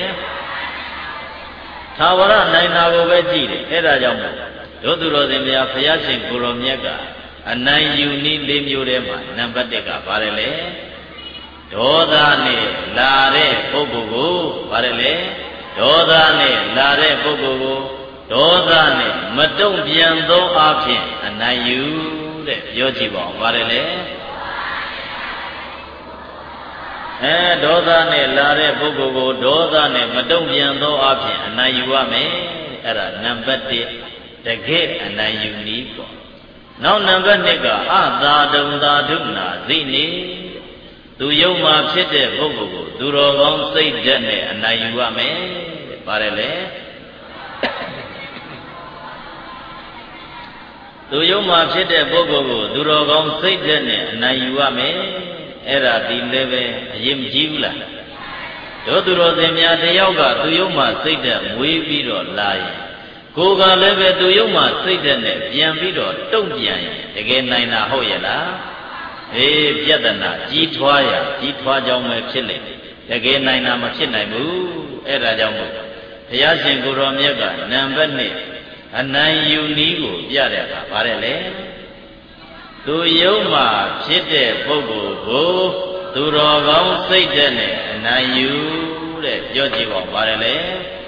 သာဝရနိုင်တာကိုပဲကြည့်တယ်အဲ့ဒါကြောင့်မို့တို့သူတော်စင်များဘုရားရှင်ကိုရောမြတ်ကအနိုင်ယူနည်းလေးမျိုးထဲမှာနံပါတ်တစ်ကပါတယ်လေဒေါသနဲ့လာတဲ့ပုဂ္ဂိုလ်ကိုပါတယ်လေဒေါသနဲ့လာတဲ့ပုဂ္ဂိုလ်ကိုဒေါသနဲ့မတုံ့ပြန်သောအဖြစ်အနိုင်ယူတဲ့ပြောကြည့်ပါဦးပါတယ်လေအဲဒေါသနဲ့လာတဲ့ပုဂ္ဂိုလ်ကိုဒေါသနဲ့မတုံ့ပြန်သောအဖြစ်အနိုင်ယူရမယ်အဲ့ဒါနံပါတ်တစ်တကယ်အနိုင်ယူနည်းပေါ့နောက်နံပါတ်နှစ်ကအသာတုံသာဓုနာသိနေသူယုံမှာဖြစ်တဲ့ပုဂ္ဂိုလ်ကိုသူတော်ကောင်းစိတ်ဓာတ်နဲ့အနိုင်ယူရမယ်တဲ့ပါတယ်လေသူယုံမှာဖြစ်တဲ့ပုဂ္ဂိုလ်ကိုသူတော်ကောင်းစိတ်ဓာတ်နဲ့အနိုင်ယူရမယ်အဲ့ဒါဒီလည်းပဲအရင်မကြည့်ဘူးလားတို့သူတော်စင်များတယောက်ကသူယုံမှာစိတ်ဓာတ်မွေးပြီးတော့လာရင်ကိုယ်ကလည်းပဲသူယုံမှာစိတ်ဓာတ်နဲ့ပြန်ပြီးတော့တုံ့ပြန်ရင်တကယ်နိုင်တာဟုတ်ရဲ့လားအေးပြဿနာကြီးထွားရကြီးထွားကြောင်းပဲဖြစ်လေတကယ်နိုင်တာမဖြစ်နိုင်ဘူးအဲ့ဒါကြောင့်မို့ဘုရားရှင်ကိုယ်တော်မြတ်ကနံပါတ်နှစ်အနိုင်ယူနည်းကိုပြတဲ့အခါဗါတယ်လေသူယုံမှာဖြစ်တဲ့ပုဂ္ဂိုလ်ကိုသူတော်ကောင်းစိတ်ဓာတ်နဲ့အနိုင်ယူတဲ့ပြောကြည့်ပါဗါတယ်လေ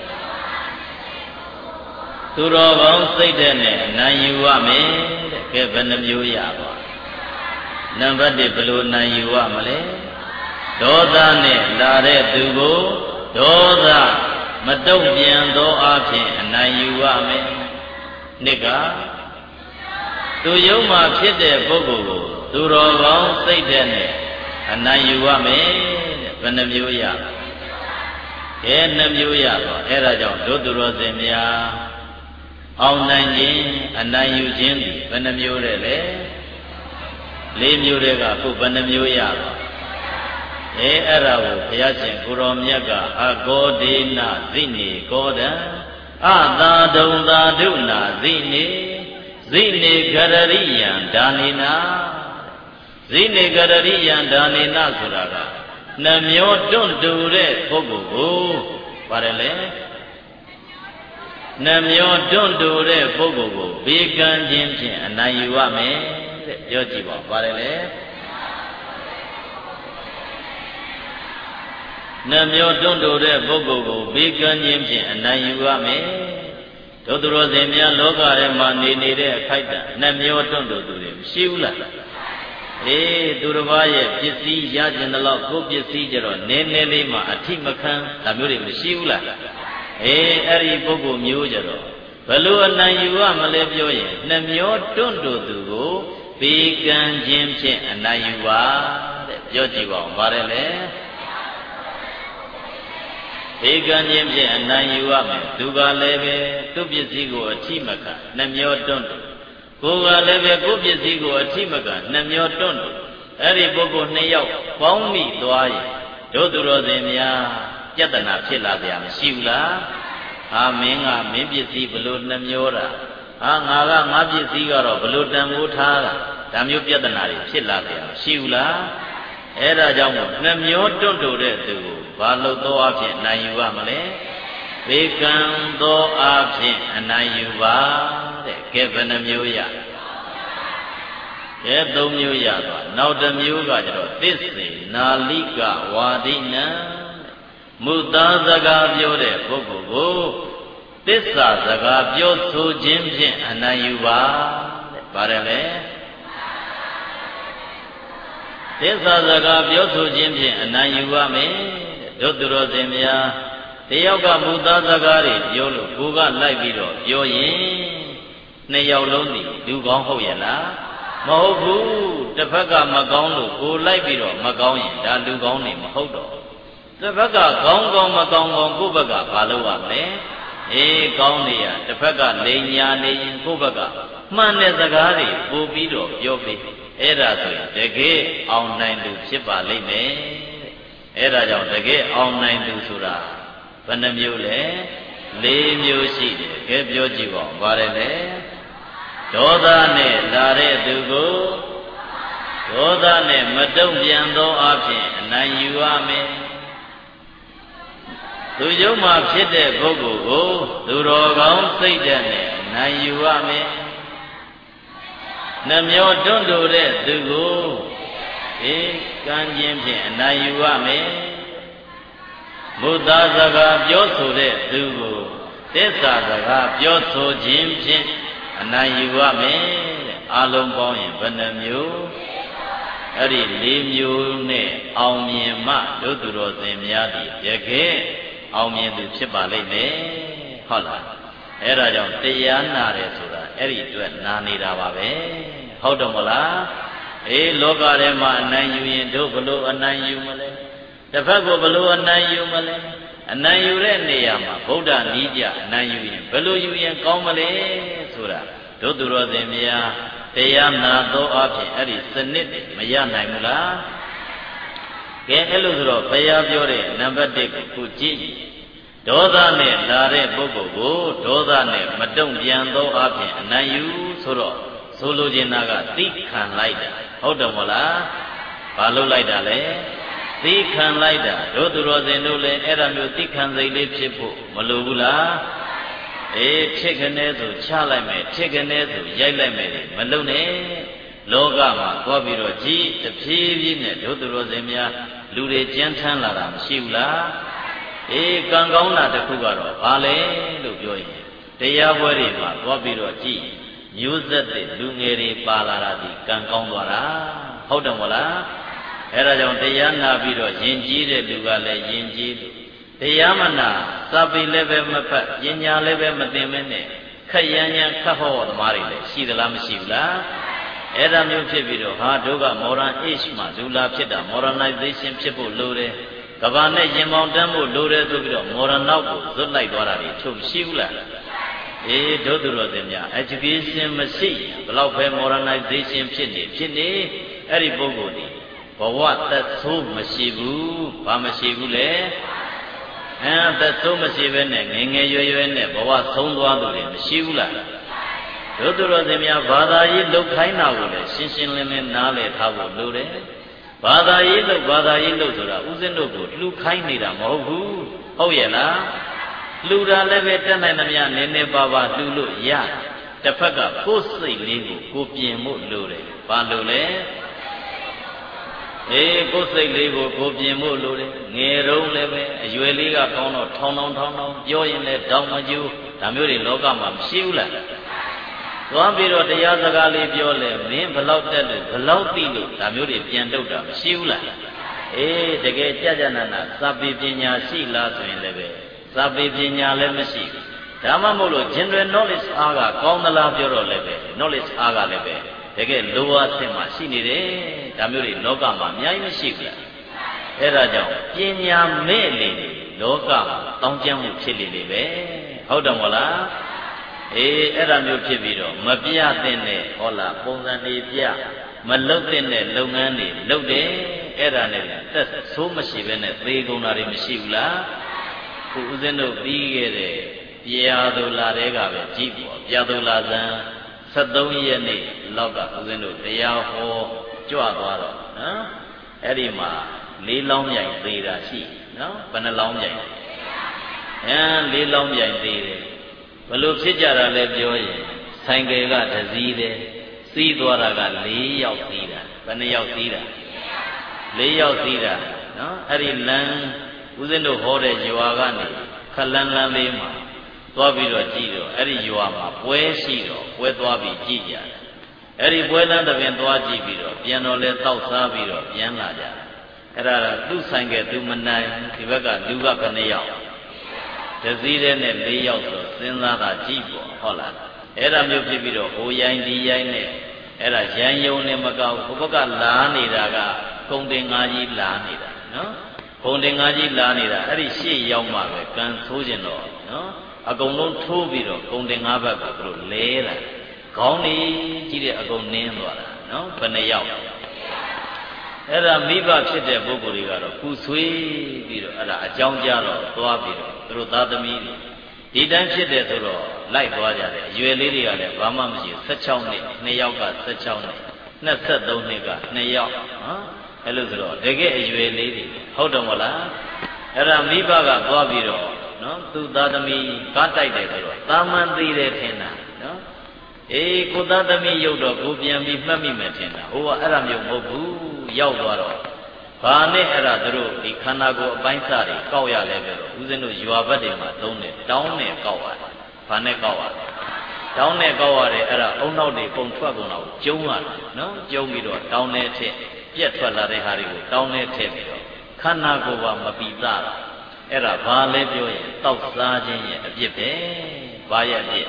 သူတော်ကောင်းစိတ်ဓာတ်နဲ့အနိုင်ယူရမယ်တဲ့ကဲဘယ်နှမျိုးရပါနံပါတ်တစ်ဘယ်လိုနိုင်ယူရမလဲဒေါသနဲ့လာတဲ့သူကိုဒေါသမတုံ့ပြန်သောအဖြစ်အနိုင်ယူရမယ်နှစ်ကသူယုံမှာဖြစ်တဲ့ပုဂ္ဂိုလ်ကိုသူတော်ကောင်းစိတ်ဓာတ်နဲ့အနိုင်ယူရမယ်တဲ့ဘယ်နှမျိုးရကဲနှမျိုးရပါအဲ့ဒါကြောင့်တို့သူတော်စင်များအောင်နိုင်ခြင်းအနိုင်ယူခြင်းဒီဘယ်နှမျိုးတဲ့လဲလေးမျိုးတည်းကခုဘယ်နှမျိုးရပါအဲအဲ့ဒါကိုဘုရားရှင်ကိုရောမြတ်ကအဂောဒေနဇိနေကောဒံအသာဒုံသာဓုနာဇိနေဇိနေကရရိယံဒါနေနာဇိနေကရရိယံဒါနေနာဆိုတာကနှမျိုးတွန့်တူတဲ့ပုဂ္ဂိုလ်ကိုပါတယ်လေနှမျိုးတွန့်တူတဲ့ပုဂ္ဂိုလ်ကိုဘေကံခြင်းဖြင့်အနိုင်ယူရမယ်တဲ့ပြောကြည့်ပါပါတယ်လေနှမျိုးတွန့်တူတဲ့ပုဂ္ဂိုလ်ကိုဘေကံခြင်းဖြင့်အနိုင်ယူရမယ်တို့သူတော်စင်များလောကထဲမှာနေနေတဲ့အခိုက်အတန့်နှမျိုးတွန့်တူသူတွေမရှိဘူးလားအေးသူတစ်ပါးရဲ့ပစ္စည်းရကျင်တဲ့လောက်ကိုပစ္စည်းကြတော့နည်းနည်းလေးမှအထိမခံဒါမျိုးတွေမရှိဘူးလားအေးအဲ့ဒီပုဂ္ဂိုလ်မျိုးကြတော့ဘယ်လိုအနိုင်ယူရမလဲပြောရင်နှမျိုးတွန့်တူသူကိုဘေကံခြင်းဖြင့်အနိုင်ယူပါတဲ့ပြောကြည့်ပါဦးပါတယ်လေဘေကံခြင်းဖြင့်အနိုင်ယူရမယ်သူကလည်းပဲသူ့ပစ္စည်းကိုအထိမခံနှမျိုးတွန့်တူကိုယ်ကလည်းပဲကိုယ်ပစ္စည်းကိုအထိမခံနှမျိုးတွန့်တူအဲ့ဒီပုဂ္ဂိုလ်နှစ်ယောက်ပေါင်းမိသွားရင်တို့သူတော်စင်များပြဿနာဖြစ်လာကြမရှိဘူးလားဟာမင်းကမင်းပစ္စည်းဘလို့နှမျိုးတာဟာငါကငါပစ္စည်းကတော့ဘလို့တန်ဖိုးထားတာဒါမျိုးပြဿနာတွေဖြစ်လာကြမရှိဘူးလားအဲ့ဒါကြောင့်မို့နှမျိုးတွန့်တူတဲ့သူကိုဘာလို့သောအဖြစ်နိုင်ယူရမလဲဘေကံသောအဖြစ်အနိုင်ယူပါတဲ့ကဲဘယ်နှမျိုးရကဲသုံးမျိုးရသွားနောက်တစ်မျိုးကကျတော့သစ္စေနာလိကဝါဒိနံမုသားစကားပြောတဲ့ပုဂ္ဂိုလ်ကိုသစ္စာစကားပြောဆိုခြင်းဖြင့်အနိုင်ယူပါတဲ့ပါတယ်လေသစ္စာစကားပြောဆိုခြင်းဖြင့်အနိုင်ယူပါမယ်တို့သူတော်စင်များတယောက်ကမူသားစကားတွေပြောလို့ကိုကလိုက်ပြီးတော့ပြောရင်နှစ်ယောက်လုံးဒီလူကောင်းဟုတ်ရဲ့လားမဟုတ်ဘူးတစ်ဖက်ကမကောင်းလို့ကိုလိုက်ပြီးတော့မကောင်းရင်ဒါလူကောင်းနေမဟုတ်တော့တစ်ဖက်ကကောင်းကောင်းမကောင်းကောင်းကိုယ့်ဘက်ကဘာလုပ်ရမလဲအေးကောင်းနေရတစ်ဖက်ကလိန်ညာနေရင်ကိုယ့်ဘက်ကမှန်တဲ့စကားတွေပို့ပြီးတော့ပြောပေးအဲ့ဒါဆိုရင်တကယ်အောင်နိုင်သူဖြစ်ပါလိမ့်မယ်အဲ့ဒါကြောင့်တကယ်အောင်နိုင်သူဆိုတာဘယ်နှမျိုးလဲလေးမျိုးရှိတယ်ကဲပြောကြည့်ပါဦးပါတယ်လေဒေါသနဲ့လာတဲ့သူကိုဒေါသနဲ့မတုံ့ပြန်သောအဖြစ်အနိုင်ယူရမယ်သူယုံမှာဖြစ်တဲ့ပုဂ္ဂိုလ်ကိုသူတော်ကောင်းစိတ်ဓာတ်နဲ့အနိုင်ယူရမယ်နှမျောတွန့်တိုတဲ့သူကိုဧကံခြင်းဖြင့်အနိုင်ယူရမယ်မုသာစကားပြောဆိုတဲ့သူကိုသစ္စာစကားပြောဆိုခြင်းဖြင့်အနိုင်ယူရမယ်တဲ့အလုံးပေါင်းရင်ဘယ်နှမျိုးအဲ့ဒီလေးမျိုးနဲ့အောင်မြင်မှတို့သူတော်စင်များသည်တကယ်အောင်မြင်သူဖြစ်ပါလိမ့်မယ်ဟုတ်လားအဲ့ဒါကြောင့်တရားနာတယ်ဆိုတာအဲ့ဒီအတွက်နာနေတာပါပဲဟုတ်တယ်မလားအေးလောကထဲမှာအနိုင်ယူရင်တို့ဘလို့အနိုင်ယူမလဲတစ်ဖက်ကိုဘလို့အနိုင်ယူမလဲအနိုင်ယူတဲ့နေရာမှာဗုဒ္ဓနီးကြအနိုင်ယူရင်ဘလို့ယူရင်ကောင်းမလဲဆိုတာတို့သူတော်စင်များတရားနာသောအဖြစ်အဲ့ဒီစနစ်မရနိုင်ဘူးလားကဲအဲ့လိုဆိုတော့ဘုရားပြောတဲ့နံပါတ်တစ်ကိုခုကြည့်ဒေါသနဲ့လာတဲ့ပုဂ္ဂိုလ်ကိုဒေါသနဲ့မတုံ့ပြန်သောအဖြစ်အနိုင်ယူဆိုတော့ဆိုလိုချင်တာကသိခံလိုက်တာဟုတ်တယ်မလားဘာလို့လိုက်တာလဲသိခံလိုက်တာတို့သူတော်စင်တို့လည်းအဲ့ဒါမျိုးသိခံစိတ်လေးဖြစ်ဖို့မလိုဘူးလားအေးထစ်ကနေဆိုချလိုက်မယ်ထစ်ကနေဆိုရိုက်လိုက်မယ်မလုံနဲ့လောကမှာသွားပြီးတော့ကြည်တဖြည်းဖြည်းနဲ့တို့သူတော်စင်များလူတွေကြမ်းထမ်းလာတာမရှိဘူးလားအေးကံကောင်းတာတစ်ခုကတော့ဘာလဲလို့ပြောရင်တရားပွဲတွေမှာသွားပြီးတော့ကြည်မျိုးဆက်တဲ့လူငယ်တွေပါလာတာဒီကံကောင်းသွားတာဟုတ်တယ်မလားအဲ့ဒါကြောင့်တရားနာပြီးတော့ယဉ်ကျေးတဲ့လူကလည်းယဉ်ကျေးလို့တရားမနာစာပေလည်းပဲမဖတ်ပညာလည်းပဲမသင်မဲနဲ့ခက်ရမ်းရမ်းခက်ဟောသမားတွေလည်းရှိသလားမရှိဘူးလားအဲ့ဒါမျိုးဖြစ်ပြီးတော့ဟာတို့က modern age မှာလူလာဖြစ်တာ modernization ဖြစ်ဖို့လိုတယ်ကဘာနဲ့ရင်ပေါင်တန်းဖို့လိုတယ်ဆိုပြီးတော့ modern နောက်ကိုဇွတ်လိုက်သွားတာတွေထုတ်ရှိဘူးလားအေးတို့သူတော်စင်များ education မရှိဘယ်လောက်ပဲ modernization ဖြစ်နေဖြစ်နေအဲ့ဒီပုဂ္ဂိုလ်ဒီဘဝသက်ဆိုးမရှိဘူးဘာမရှိဘူးလဲအဲသက်ဆိုးမရှိဘဲနဲ့ငယ်ငယ်ရွယ်ရွယ်နဲ့ဘဝဆုံးသွားသူတွေမရှိဘူးလားတို့သူတော်စင်များဘာသာရေးလုတ်ခိုင်းတာကိုလည်းရှင်းရှင်းလင်းလင်းနားလည်ထားဖို့လိုတယ်ဘာသာရေးလုတ်ဘာသာရေးလုတ်ဆိုတာဥစဉ်တို့ကိုလှူခိုင်းနေတာမဟုတ်ဘူးဟုတ်ရဲ့လားလှူတာလည်းပဲတက်နိုင်သမျှနည်းနည်းပါးပါးလှူလို့ရတစ်ဖက်ကကိုယ်စိတ်လေးကိုကိုပြင်ဖို့လိုတယ်ဘာလို့လဲအေးကိုယ်စိတ်လေးကိုကိုပြင်ဖို့လိုတယ်ငယ်တုန်းလည်းပဲအရွယ်လေးကကောင်းတော့ထောင်းထောင်းထောင်းထောင်းပြောရင်လည်းတောင်းမကျူးဒါမျိုးတွေလောကမှာမရှိဘူးလားသွားပြီးတော့တရားစကားလေးပြောလဲမင်းဘလောက်တက်လို့ဘလောက်သိလို့ဒါမျိုးတွေပြန်တုတ်တာမရှိဘူးလားအေးတကယ်ကြကြနာနာစာပေပညာရှိလားဆိုရင်လည်းပဲစာပေပညာလည်းမရှိဘူးဒါမှမဟုတ်လို့ general knowledge အားကကောင်းသလားပြောတော့လည်းပဲ knowledge အားကလည်းပဲတကယ်လိုအပ်တဲ့မှာရှိနေတယ်ဒါမျိုးတွေလောကမှာအများကြီးမရှိဘူးလားအဲ့ဒါကြောင့်ပညာမဲ့လေလောကမှာတောင်းကျမ်းမှုဖြစ်လေလေပဲဟုတ်တယ်မဟုတ်လားအေးအဲ့ဒါမျိုးဖြစ်ပြီးတော့မပြတဲ့နဲ့ဟောလားပုံစံတွေပြမလုတ်တဲ့နဲ့လုပ်ငန်းတွေလုပ်တယ်အဲ့ဒါနဲ့သက်ဆိုးမရှိဘဲနဲ့သေကုန်တာတွေမရှိဘူးလားခုဦးဇင်းတို့ပြီးခဲ့တဲ့ပြာသူလာတဲ့ကပဲကြည့်ပေါ့ပြာသူလာဇန်ဆက်သုံးရက်နေ့လောက်ကဦးဇင်းတို့တရားဟောကြွသွားတော့နော်အဲ့ဒီမှာလေးလောင်းမြိုင်သေးတာရှိနော်ဘယ်နှလောင်းမြိုင်အဲလေးလောင်းမြိုင်သေးတယ်ဘလို့ဖြစ်ကြတာလဲပြောရင်ဆိုင်ကယ်ကတစည်းတယ်စီးသွားတာကလေးယောက်စီးတာဘယ်နှယောက်စီးတာလေးယောက်စီးတာနော်အဲ့ဒီလမ်းဦးဇင်းတို့ဟောတဲ့ရွာကနေခလန်းလန်းလေးမှာသွားပြီးတော့ကြည့်တော့အဲ့ဒီရွာမှာပွဲရှိတော့ပွဲသွားပြီးကြည့်ကြတယ်အဲ့ဒီပွဲလမ်းတစ်ပင်သွားကြည့်ပြီးတော့ပြန်တော့လဲတောက်စားပြီးတော့ပြန်လာကြတယ်အဲ့ဒါကသူ့ဆိုင်ကသူမနိုင်ဒီဘက်ကလူကဘယ်နှယောက်တစည်းတဲ့နဲ့လေးယောက်ဆိုစဉ်းစားတာကြည့်ပေါ့ဟုတ်လားအဲ့ဒါမျိုးဖြစ်ပြီးတော့ဟိုရိုင်းဒီရိုင်းနဲ့အဲ့ဒါရန်ယုံနဲ့မကောက်ဟိုဘက်ကလာနေတာကကုံတင်ငါကြီးလာနေတာနော်ကုံတင်ငါကြီးလာနေတာအဲ့ဒီရှေ့ရောက်မှပဲကံဆိုးကျင်တော့နော်အကုန်လုံးထိုးပြီးတော့ကုံတင်ငါးဘက်ကသူတို့လဲလာခေါင်းနေကြည့်တဲ့အကုန်နင်းသွားတာနော်ဘယ်နှယောက်အဲ့ဒါမိဘဖြစ်တဲ့ပုဂ္ဂိုလ်တွေကတော့ကုဆွေးပြီးတော့အဲ့ဒါအကြောင်းကြားတော့သွားပြီးတော့သူတို့သားသမီးတွေဒီတိုင်းဖြစ်တယ်ဆိုတော့လိုက်သွားကြတယ်အရွယ်လေးတွေကလည်းဘာမှမရှိဘူး၁၆နှစ်နှစ်ယောက်က၁၆နှစ်၂၃နှစ်ကနှစ်ယောက်နော်အဲ့လိုဆိုတော့တကယ်အရွယ်လေးတွေဟုတ်တယ်မဟုတ်လားအဲ့ဒါမိဘကသွားပြီးတော့နော်သူသားသမီးကားတိုက်တယ်ဆိုတော့တာမန်သေးတယ်ထင်တာနော်အေးကိုသားသမီးရုပ်တော့ကိုပြန်ပြီးမှတ်မိမယ်ထင်တာဟိုကအဲ့ဒါမျိုးမဟုတ်ဘူးရောက်သွားတော့ဘာနဲ့အဲ့ဒါတို့ဒီခန္ဓာကိုယ်အပိုင်းစားတွေကောက်ရလဲပြောတော့ဦးဇင်းတို့ရွာဘက်တွေမှာသုံးတယ်တောင်းနဲ့ကောက်ရတယ်ဘာနဲ့ကောက်ရလဲတောင်းနဲ့ကောက်ရတယ်အဲ့ဒါအုံနောက်တွေပုံထွက်ကုန်တော့ကျုံရတယ်နော်ကျုံပြီးတော့တောင်းနဲ့ထက်ပြက်ထွက်လာတဲ့ဟာတွေကိုတောင်းနဲ့ထက်ပြီးတော့ခန္ဓာကိုယ်ပါမပီတာအဲ့ဒါဘာလဲပြောရင်တောက်စားခြင်းရဲ့အပြစ်ပဲဘာရဲ့အပြစ်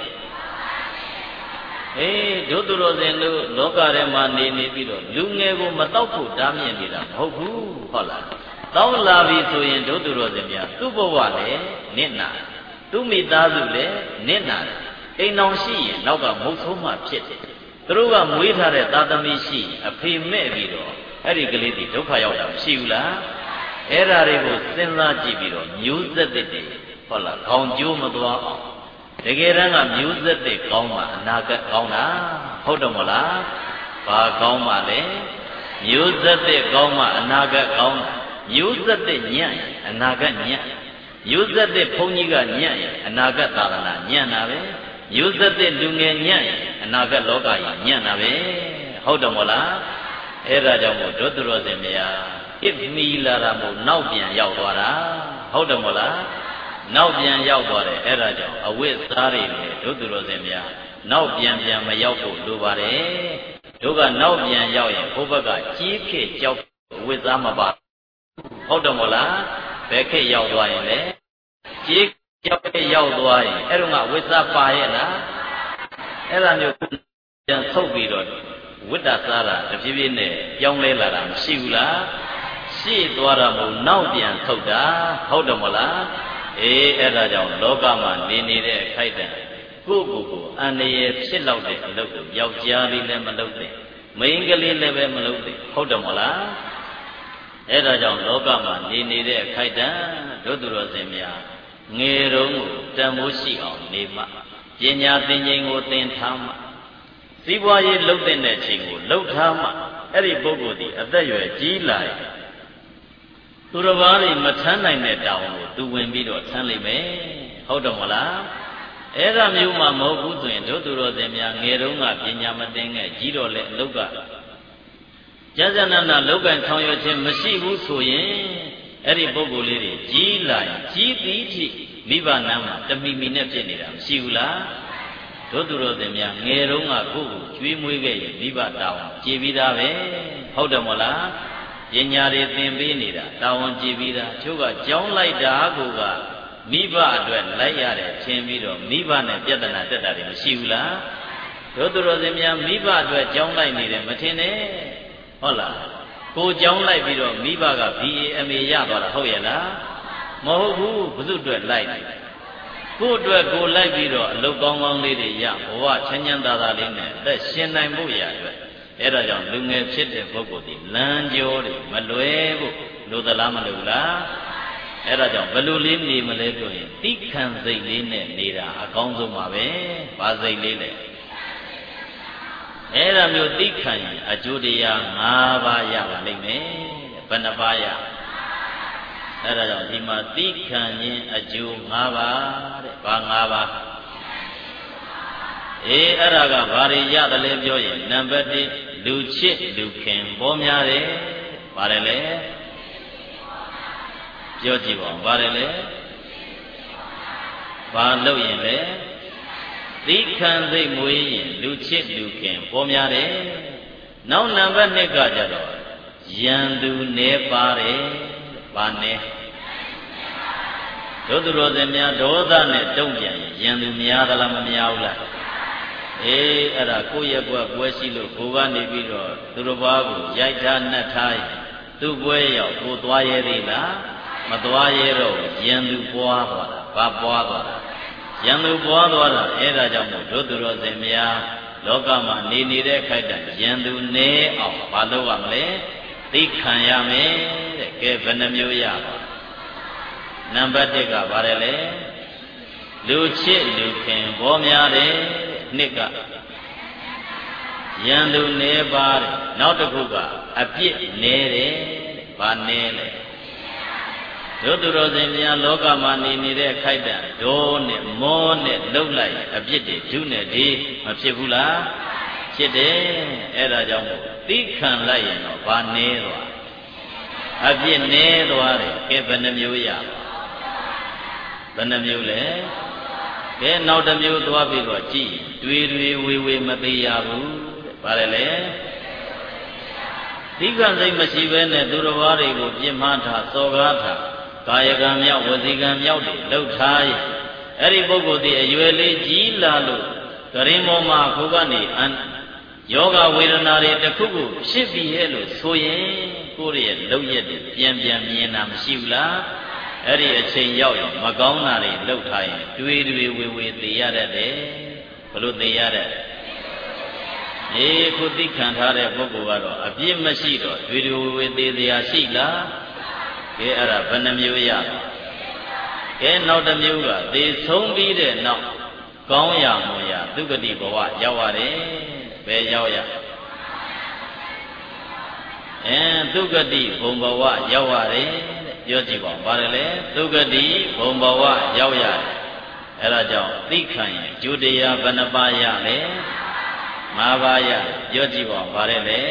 အေးဒုသူတော်စင်တို့လောကထဲမှာနေနေပြီးတော့လူငယ်ကိုမတောက်ဖို့တားမြစ်နေတာမဟုတ်ဘူးဟုတ်လားတောက်လာပြီဆိုရင်ဒုသူတော်စင်များသူ့ဘဝလည်းနစ်နာသူ့မိသားစုလည်းနစ်နာတယ်အိမ်တော်ရှိရင်နောက်ကမုတ်ဆိုးမှဖြစ်တယ်သူတို့ကမွေးထားတဲ့သားသမီးရှိအဖေမဲ့ပြီးတော့အဲ့ဒီကလေးတွေဒုက္ခရောက်တာမရှိဘူးလားအဲ့ဓာတွေကိုစဉ်းစားကြည့်ပြီးတော့မျိုးဆက်တဲ့တွေဟုတ်လားခေါင်းကျိုးမသွားအောင်တကယ်တမ်းကမျိုးဆက်တဲ့ကောင်းမှအနာဂတ်ကောင်းတာဟုတ်တယ်မဟုတ်လားဘာကောင်းမှလဲမျိုးဆက်တဲ့ကောင်းမှအနာဂတ်ကောင်းတာမျိုးဆက်တဲ့ညံ့ရင်အနာဂတ်ညံ့မျိုးဆက်တဲ့ဘုန်းကြီးကညံ့ရင်အနာဂတ်သာသနာညံ့တာပဲမျိုးဆက်တဲ့လူငယ်ညံ့ရင်အနာဂတ်လောကကြီးညံ့တာပဲဟုတ်တယ်မဟုတ်လားအဲ့ဒါကြောင့်မို့ဒုသူတော်စင်များအစ်မီလာတာမို့နောက်ပြန်ရောက်သွားတာဟုတ်တယ်မဟုတ်လားနောက်ပြန်ရောက်သွားတယ်အဲ့ဒါကြောင့်အဝိဇ္ဇာတွေနဲ့ဒုသူတော်စင်များနောက်ပြန်ပြန်မရောက်ဖို့လိုပါတယ်တို့ကနောက်ပြန်ရောက်ရင်ဘုဘကကြီးခေကြောက်အဝိဇ္ဇာမပါဟုတ်တယ်မဟုတ်လားဘယ်ခေရောက်သွားရင်လဲကြီးကြောက်ခေရောက်သွားရင်အဲ့တော့ကအဝိဇ္ဇာပါရဲ့လားအဲ့ဒါမျိုးပြန်ဆုတ်ပြီးတော့ဝိတ္တစားတာတဖြည်းဖြည်းနဲ့ပြောင်းလဲလာတာမရှိဘူးလားရှေ့သွားတာမဟုတ်နောက်ပြန်ထုတ်တာဟုတ်တယ်မဟုတ်လားအေးအဲ့ဒါကြောင့်လောကမှာနေနေတဲ့အခိုက်အတန့်ကိုယ့်ကိုယ်ကိုအန္တရာယ်ဖြစ်လောက်တဲ့အလုပ်ကိုယောက်ျားလေးလည်းမလုပ်တဲ့မိန်းကလေးလည်းပဲမလုပ်တဲ့ဟုတ်တယ်မဟုတ်လားအဲ့ဒါကြောင့်လောကမှာနေနေတဲ့အခိုက်အတန့်တို့သူတော်စင်များငယ်တုန်းကိုတန်ဖိုးရှိအောင်နေမှပညာသင်ခြင်းကိုသင်ထားမှစီးပွားရေးလုပ်တဲ့အချိန်ကိုလှုပ်ထားမှအဲ့ဒီပုဂ္ဂိုလ်ဒီအသက်ရွယ်ကြီးလာရင်သူတစ်ပါးတွေမထမ်းနိုင်တဲ့တောင်းကိုသူဝင်ပြီးတော့ထမ်းလိုက်မယ်ဟုတ်တယ်မလားအဲ့ဒါမျိုးမှမဟုတ်ဘူးဆိုရင်တို့သူတော်စင်များငယ်တုန်းကပညာမသင်ခဲ့ကြီးတော့လေအလုတ်ကကျဇဏနာလောက်ကံဆောင်ရွက်ခြင်းမရှိဘူးဆိုရင်အဲ့ဒီပုဂ္ဂိုလ်လေးတွေကြီးလာရင်ကြီးပြီးထိမိဘနာမှာတမိမိနဲ့ဖြစ်နေတာမရှိဘူးလားတို့သူတော်စင်များငယ်တုန်းကကိုယ့်ကိုကျွေးမွေးခဲ့ရင်မိဘတောင်းကြည်ပြီးသားပဲဟုတ်တယ်မဟုတ်လားပညာတွေသင်ပေးနေတာတာဝန်ကြည်ပြီးသားသူကကြောင်းလိုက်တာကိုကမိဘအတွက်လိုက်ရတယ်ထင်ပြီးတော့မိဘနဲ့ပြဿနာတက်တာတွေမရှိဘူးလားတို့သူတော်စင်များမိဘအတွက်ကြောင်းလိုက်နေတယ်မထင်နဲ့ဟုတ်လားကိုကြောင်းလိုက်ပြီးတော့မိဘက ဘီ အေ အမ် အေ ရသွားတာဟုတ်ရဲ့လားမဟုတ်ဘူးဘု து အတွက်လိုက်နေကို့အတွက်ကိုလိုက်ပြီးတော့အလုတ်ကောင်းကောင်းလေးတွေရဘဝချမ်းချမ်းသာသာလေးနဲ့အသက်ရှင်နိုင်ဖို့ရအတွက်အဲ့ဒါကြောင့်လူငယ်ဖြစ်တဲ့ပုဂ္ဂိုလ်ဒီလမ်းကြောတွေမလွယ်ဖို့လိုသလားမလိုလားအဲ့ဒါကြောင့်ဘယ်လိုလေးနေမလဲဆိုရင်တိခံစိတ်လေးနဲ့နေတာအကောင်းဆုံးပါပဲ။ဘာစိတ်လေးလဲ။အဲ့ဒါမျိုးတိခံရင်အကျိုးတရား၅ပါးရပါလိမ့်မယ်။ဘယ်နှပါးရ။အဲ့ဒါကြောင့်ဒီမှာတိခံရင်အကျိုး၅ပါးတဲ့။ဘာ၅ပါး။အေးအဲ့ဒါကဘာတွေရတယ်လဲပြောရင်နံပါတ်၁လူချစ်လူခင်ပေါ်များတယ်။ဘာလဲလဲ။ပြောကြည့်ပါဦးဗါတယ်လေဘာလို့ရင်လဲသီခံသိမွေးရင်လူချစ်လူခင်ပေါ်များတယ်နောက်နံပါတ်၂ကကြတော့ယံသူနေပါတယ်ဘာနေတို့သူတော်စင်များဒေါသနဲ့တုံ့ပြန်ရင်ယံသူများသလားမများဘူးလားအေးအဲ့ဒါကိုယ့်ရဲ့ဘွယ်ပွဲရှိလို့ကိုကနေပြီးတော့သူတော်ဘာကိုရိုက်ထားနှက်ထားရင်သူ့ဘွယ်ရောက်ကိုသွားရဲသေးလားမသွားရဲတော့ယံသူပွားသွားတာဘာပွားသွားတာယံသူပွားသွားတာအဲ့ဒါကြောင့်မို့တို့သူတော်စင်များလောကမှာနေနေတဲ့ခိုက်တံယံသူနေအောင်ဘာလုပ်ရမလဲသိခံရမယ်တဲ့ကဲဘယ်နှမျိုးရပါနံပါတ်၁ကဘာလဲလဲလူချစ်လူခင်ပေါ်များတယ်နှစ်ကယံသူနေပါတယ်နောက်တစ်ခုကအပြစ်နေတယ်ဘာနေလဲတို့သူတော်စင်များလောကမှာနေနေတဲ့ခိုက်တံဒိုးနဲ့မောနဲ့လှုပ်လိုက်အပြစ်တွေဒုနဲ့ဒီမဖြစ်ဘူးလားဖြစ်တယ်အဲ့ဒါကြောင့်မို့သိခံလိုက်ရင်တော့ဘာနေသွားအပြစ်နေသွားတယ်ကဲဘယ်နှမျိုးရဘယ်နှမျိုးလဲကဲနောက်တစ်မျိုးသွားပြီးတော့ကြည်တွေးတွေးဝေဝေမသေးရဘူးဘာလဲလဲသိခံစိတ်မရှိဘဲနဲ့သူတော်ဘာတွေကိုပြင်းမှားထားစော်ကားထားကာယကံမြောက်ဝစီကံမြောက်တွေလှုပ်ထားရင်အဲ့ဒီပုဂ္ဂိုလ်ဒီအရွယ်လေးကြီးလာလို့ကရင်မောမှာကိုကနေယောဂဝေဒနာတွေတစ်ခုခုဖြစ်ပြီးရဲ့လို့ဆိုရင်ကိုယ့်ရဲ့လှုပ်ရက်တွေပြန်ပြန်မြင်တာမရှိဘူးလားအဲ့ဒီအချိန်ရောက်ရင်မကောင်းတာတွေလှုပ်ထားရင်တွေးတွေဝေဝေသိရတတ်တယ်ဘလို့သိရတတ်အေးခုသိခံထားတဲ့ပုဂ္ဂိုလ်ကတော့အပြစ်မရှိတော့တွေးတွေဝေဝေသိတရားရှိလားကဲအဲ့ဒါဘယ်နှမျိုးရကဲနောက်တစ်မျိုးကသေဆုံးပြီးတဲ့နောက်ကောင်းရာမွန်ရာဒုက္ခတိဘဝရောက်ရတယ်ဘယ်ရောက်ရအဲဒုက္ခတိဘုံဘဝရောက်ရတယ်ပြောကြည့်ပါဦးဗါတယ်လေဒုက္ခတိဘုံဘဝရောက်ရတယ်အဲ့ဒါကြောင့်သိခံရင်ဂျုတရားဘယ်နှပါးရလဲ၅ပါးရပြောကြည့်ပါဦးဗါတယ်လေ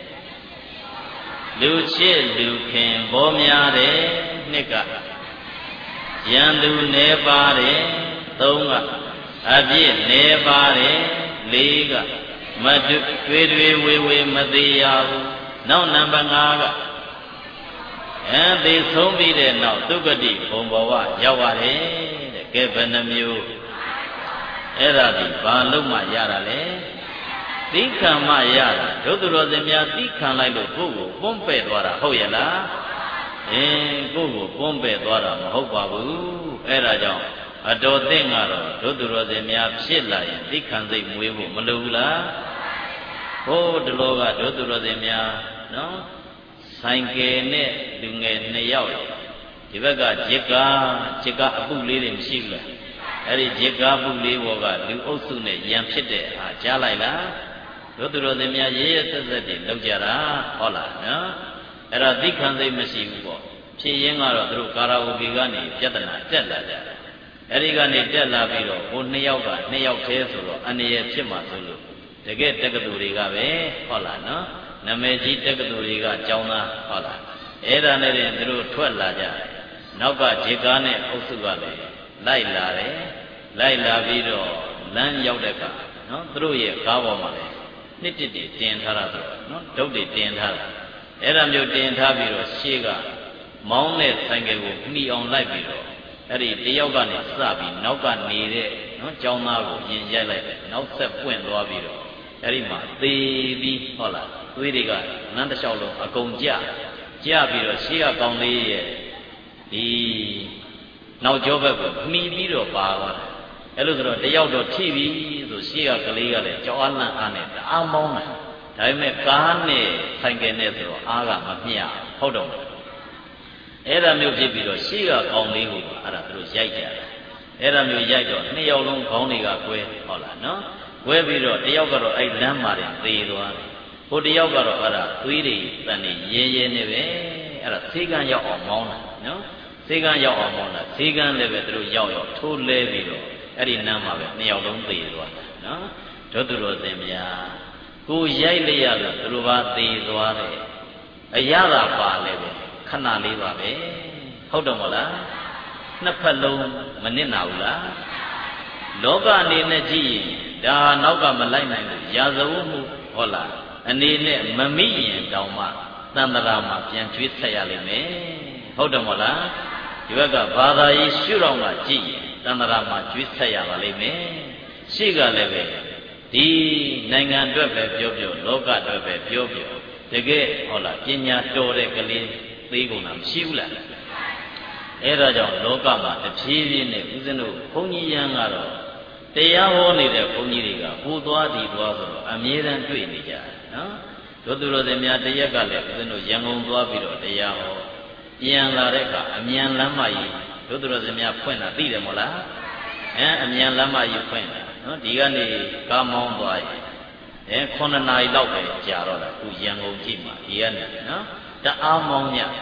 လူချစ်လူခင်ဘောများတယ်နှစ်ကရန်သူနေပါတယ်သုံးကအပြစ်နေပါတယ်လေးကမတွေ့တွေဝေဝေမသေးရဘူးနောက်နံပါတ်၅ကအဲသေဆုံးပြီးတဲ့နောက်ဒုက္ခတိဘုံဘဝရောက်ပါတယ်တဲ့ကဲဘယ်နှမျိုးအဲ့ဒါဒီဘာလို့မှရတာလဲသိခံမှရတာဒုသူတော်စင်များသိခံလိုက်လို့ကိုယ့်ကိုပွန်းပဲ့သွားတာဟုတ်ရဲ့လားအင်းကိုယ့်ကိုပွန်းပဲ့သွားတာမဟုတ်ပါဘူးအဲ့ဒါကြောင့်အတော်သိငါတော့ဒုသူတော်စင်များဖြစ်လာရင်သိခံစိတ်မွေးဖို့မလိုဘူးလားဟိုးဒီလိုကဒုသူတော်စင်များနော်ဆိုင်ကယ်နဲ့လူငယ်နှစ်ယောက်ဒီဘက်ကဂျစ်ကားဂျစ်ကားအပုလေးတွေမရှိဘူးလားအဲ့ဒီဂျစ်ကားပုလေးဘောကလူအုပ်စုနဲ့ရန်ဖြစ်တဲ့အားကြားလိုက်လားတို့သူတော်စင်များရေးရသက်သက်တွေလောက်ကြတာဟုတ်လားနော်အဲ့တော့သိခံစိတ်မရှိဘူးပေါ့ဖြစ်ရင်းကတော့သူတို့ကာရာအိုကေကနေပြဿနာတက်လာကြတယ်အဲ့ဒီကနေတက်လာပြီးတော့ဟိုနှစ်ယောက်ကနှစ်ယောက်သေးဆိုတော့အန္တရာယ်ဖြစ်မှာဆိုလို့တကယ်တက္ကသိုလ်တွေကပဲဟုတ်လားနော်နာမည်ကြီးတက္ကသိုလ်တွေကကျောင်းသားဟုတ်လားအဲ့ဒါနဲ့တင်သူတို့ထွက်လာကြတယ်နောက်ကဂျေကားနဲ့အုပ်စုကလည်းလိုက်လာတယ်လိုက်လာပြီးတော့လမ်းရောက်တဲ့အခါနော်သူတို့ရဲ့ကားပေါ်မှာလည်းနှစ်တစ်တွေတင်ထားတာဆိုတော့နော်ဒုတ်တွေတင်ထားတာအဲ့ဒါမျိုးတင်ထားပြီးတော့ရှေ့ကမောင်းတဲ့ဆိုင်ကယ်ကိုမှီအောင်လိုက်ပြီးတော့အဲ့ဒီတယောက်ကနေစပြီးနောက်ကနေတဲ့နော်ကျောင်းသားကိုရင်ရိုက်လိုက်တယ်နောက်ဆက်ပွင့်သွားပြီးတော့အဲ့ဒီမှာသေပြီးဟုတ်လားသွေးတွေကနန်းတစ်လျှောက်လုံးအကုန်ကျကျပြီးတော့ရှေ့ကကောင်းလေးရဲ့ဒီနောက်ကျောဘက်ကိုမှီပြီးတော့ပါသွားတယ်အဲ့လိုဆိုတော့တယောက်တော့ထိပြီဆိုရှေ့ကကလေးကလည်းကြောက်အားလန့်အားနဲ့တအားမောင်းတယ်ဒါပေမဲ့ကားနဲ့ဆိုင်ကယ်နဲ့ဆိုတော့အားကမမျှဟုတ်တော့အဲ့ဒါမျိုးဖြစ်ပြီးတော့ရှေ့ကကောင်းလေးကိုအဲ့ဒါသူတို့ရိုက်ကြတယ်အဲ့ဒါမျိုးရိုက်တော့နှစ်ယောက်လုံးခေါင်းတွေကကွဲဟုတ်လားနော်ကွဲပြီးတော့တယောက်ကတော့အဲ့လမ်းမှာတင်သေသွားတယ်ဟိုတယောက်ကတော့အဲ့ဒါသွေးတွေတန်နေရဲရဲနေပဲအဲ့ဒါဈေးကန်းရောက်အောင်မောင်းတာနော်ဈေးကန်းရောက်အောင်မောင်းတာဈေးကန်းလည်းပဲသူတို့ရောက်ရောက်ထိုးလဲပြီးတော့အဲ့ဒီနမ်းမှာပဲနှစ်ယောက်လုံးသေသွားတာနော်ဒုသူတော်စင်များကိုရိုက်လိုက်ရလို့သူတို့ဘာသေသွားတယ်အရသာပါလဲပဲခဏလေးပါပဲဟုတ်တော့မလားနှစ်ဖက်လုံးမနစ်နာဘူးလားလောကအနေနဲ့ကြည့်ရင်ဒါနောက်ကမလိုက်နိုင်ဘူးရာဇဝတ်မှုဟုတ်လားအနေနဲ့မမိရင်တောင်မှသံဃာမှာပြန်ကျွေးဆက်ရလိမ့်မယ်ဟုတ်တယ်မဟုတ်လားဒီဘက်ကဘာသာရေးရှုတော်မှာကြည့်ရင်သံဃာမှာကျွေးဆက်ရပါလိမ့်မယ်ရှေ့ကလည်းပဲဒီနိုင်ငံအတွက်ပဲပြောပြောလောကအတွက်ပဲပြောပြောတကယ်ဟုတ်လားပညာတော်တဲ့ကလေးသေးကုန်တာမရှိဘူးလားအဲ့ဒါကြောင့်လောကမှာတဖြည်းဖြည်းနဲ့ဦးဇင်းတို့ဘုန်းကြီးရန်ကတော့တရားဟောနေတဲ့ဘုန်းကြီးတွေကဟိုသွားဒီသွားဆိုတော့အမြဲတမ်းတွေ့နေကြတယ်နော်တို့သူတော်စင်များတရက်ကလည်းဦးဇင်းတို့ရန်ကုန်သွားပြီးတော့တရားဟောပြန်လာတဲ့အခါအမြန်လမ်းမကြီးတို့သူတော်စင်များဖွင့်တာသိတယ်မဟုတ်လားအဲအမြန်လမ်းမကြီးဖွင့်တာနော်ဒီကနေကားမောင်းသွားရင်အဲခုနှစ်နာရီလောက်ပဲကြာတော့တာခုရန်ကုန်ကြည့်မှာဒီကနေနော်တအားမောင်းည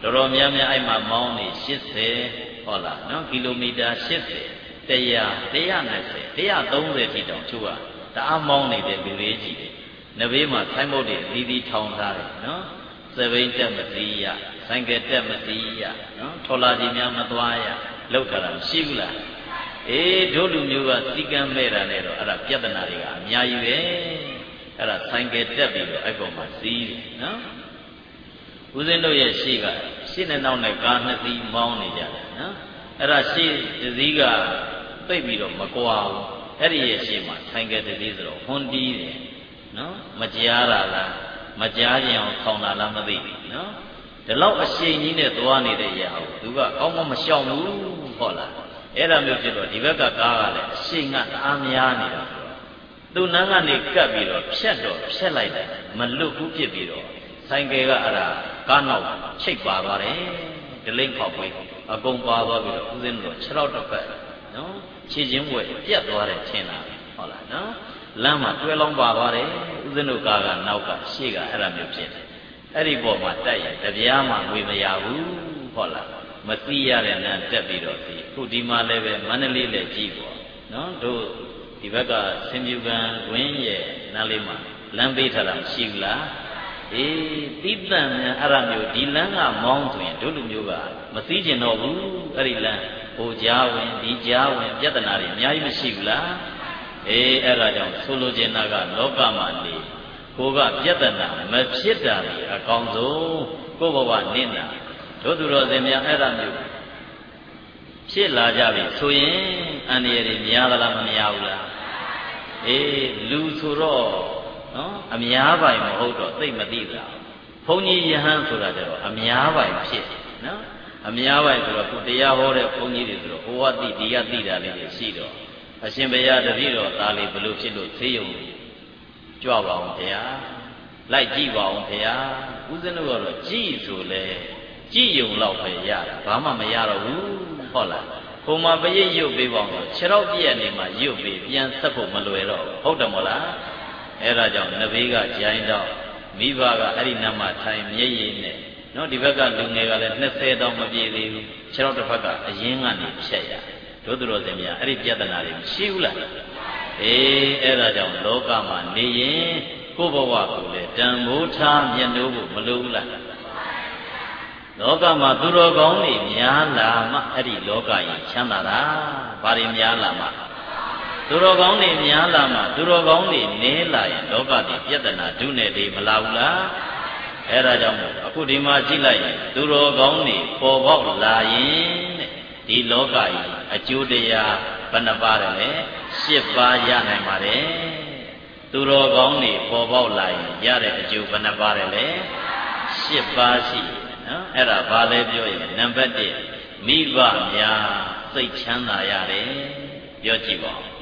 တော်တော်များများအဲ့မှာမောင်းနေရှစ်ဆယ်ဟုတ်လားနော်ကီလိုမီတာရှစ်ဆယ်တရာတရာနှစ်ဆယ်တရာသုံးဆယ်ထိတောင်ချို့ကတအားမောင်းနေတဲ့လူလေးကြီးတွေနဘေးမှာဆိုင်းဘုတ်တွေအသီးသီးထောင်ထားတယ်နော်စပိန်တက်မသိရဆိုင်ကတက်မသိရနော်ထော်လာကြီးများမသွားရလောက်ထားတာမရှိဘူးလားအေးတို့လူမျိုးကစီကံမဲ့တာနဲ့တော့အဲ့ဒါပြဿနာတွေကအများကြီးပဲအဲ့ဒါဆိုင်ကတက်ပြီးတော့အဲ့ကောင်မှာစီးတယ်နော်ဦးဇင်းတို့ရဲ့ရှေ့ကရှေ့နဲ့နောက်နဲ့ကားနှစ်စီးမောင်းနေကြတယ်နော်အဲ့ဒါရှေ့တစ်စီးကသိပ်ပြီးတော့မကွာဘူးအဲ့ဒီရဲ့ရှေ့မှာဆိုင်ကတစ်စီးဆိုတော့ဟွန်တီးတယ်နော်မကြားတာလားမကြားကြအောင်ထောင်တာလားမသိဘူးနော်ဒီလောက်အရှိန်ကြီးနဲ့သွားနေတဲ့ရာကိုသူကကောင်းမမရှောင်ဘူးဟုတ်လားအဲ့ဒါမျိုးဖြစ်တော့ဒီဘက်ကကားကလည်းအရှိန်ကတအားများနေတာဆိုတော့သူ့နန်းကနေကပ်ပြီးတော့ဖြတ်တော့ဖြတ်လိုက်တယ်မလွတ်ဘူးဖြစ်ပြီးတော့ဆိုင်ကယ်ကအဲ့ဒါကားနောက်ချိတ်ပါသွားတယ်ဒလိမ့်ခောက်ပေးအကုန်ပါသွားပြီးတော့ဦးဇင်းတို့ခြေထောက်တစ်ဖက်နော်ခြေချင်းဝဲပြတ်သွားတယ်ထင်တာဟုတ်လားနော်လမ်းမှာတွဲလောင်းပါသွားတယ်ဦးဇင်းတို့ကားကနောက်ကရှေ့ကအဲ့ဒါမျိုးဖြစ်တယ်အဲ့ဒီပေါ်မှာတက်ရင်တပြားမှငွေမရဘူးဟုတ်လားမသိရတဲ့နန်းတက်ပြီးတော့ဒီခုဒီမှာလည်းပဲမန္တလေးလည်းကြည့်ပေါ့နော်တို့ဒီဘက်ကဆင်မြူကန်ဝင်းရဲ့နားလေးမှာလမ်းပေးထားတာမရှိဘူးလားအေးတိတန်များအဲ့ဒါမျိုးဒီလမ်းကမောင်းဆိုရင်တို့လူမျိုးကမသိကျင်တော့ဘူးအဲ့ဒီလမ်းဟိုကြားဝင်ဒီကြားဝင်ပြဿနာတွေအများကြီးမရှိဘူးလားအေးအဲ့ဒါကြောင့်ဆိုလိုချင်တာကလောကမှာနေကိုကပြဿနာမဖြစ်တာလေအကောင်းဆုံးကိုဘဝနေတာတို့သူတော်စင်များအဲ့ဒါမျိုးဖြစ်လာကြပြီဆိုရင်အန္တရာယ်တွေများသလားမများဘူးလားအေးလူဆိုတော့နော်အများပိုင်မဟုတ်တော့သိမသိတာဘုန်းကြီးယဟန်ဆိုတာကျတော့အများပိုင်ဖြစ်နော်အများပိုင်ဆိုတော့ခုတရားဟောတဲ့ဘုန်းကြီးတွေဆိုတော့ဟိုကသိဒီကသိတာလေးတွေရှိတော့အရှင်ဘုရားတပည့်တော်သားလေးဘလို့ဖြစ်လို့သေးုံကြွပါအောင်ဘုရားလိုက်ကြည့်ပါအောင်ဘုရားဦးဇင်းတို့ကတော့ကြည့်ဆိုလဲကြည့်ယုံတော့ပဲရတာဘာမှမရတော့ဘူးဟုတ်လားဟိုမှာပရိတ်ရုပ်ပေးပါအောင်ခြေတော့ပြည့်နေမှာရုပ်ပေးပြန်ဆက်ဖို့မလွယ်တော့ဟုတ်တယ်မဟုတ်လားအဲ့ဒါကြောင့်နဘေးကဂျိုင်းတော့မိဘကအဲ့ဒီနတ်မှာထိုင်မျက်ရည်နဲ့နော်ဒီဘက်ကလူငယ်ကလည်းနှစ်ဆယ်တောင်မပြည့်သေးဘူးခြေတော့တစ်ဖက်ကအရင်ကနေဖြတ်ရတို့သူတော်စင်များအဲ့ဒီပြဿနာတွေမရှိဘူးလားအေးအဲ့ဒါကြောင့်လောကမှာနေရင်ကိုယ့်ဘဝကိုလည်းတန်ဖိုးထားမြတ်လို့ဖို့မလိုဘူးလားလောကမှာသူတော်ကောင်းတွေများလာမှအဲ့ဒီလောကကြီးချမ်းသာတာဘာတွေများလာမှသူတော်ကောင်းတွေများလာမှသူတော်ကောင်းတွေနည်းလာရင်လောကကြီးပြဿနာဒုနဲ့တွေမလာဘူးလားအဲ့ဒါကြောင့်မို့အခုဒီမှာကြည့်လိုက်ရင်သူတော်ကောင်းတွေပေါ်ပေါက်လာရင်တဲ့ဒီလောကကြီးအကျိုးတရားဘယ်နှပါးတယ်လဲရှစ်ပါးရနိုင်ပါတယ်သူတော်ကောင်းတွေပေါ်ပေါက်လာရင်ရတဲ့အကျိုးဘယ်နှပါးတယ်လဲရှစ်ပါးရှိနော်အဲ့ဒါဘာလဲပြောရင်နံပါတ်တစ်မိဘများစိတ်ချမ်းသာရတယ်ပြောကြည့်ပါဦး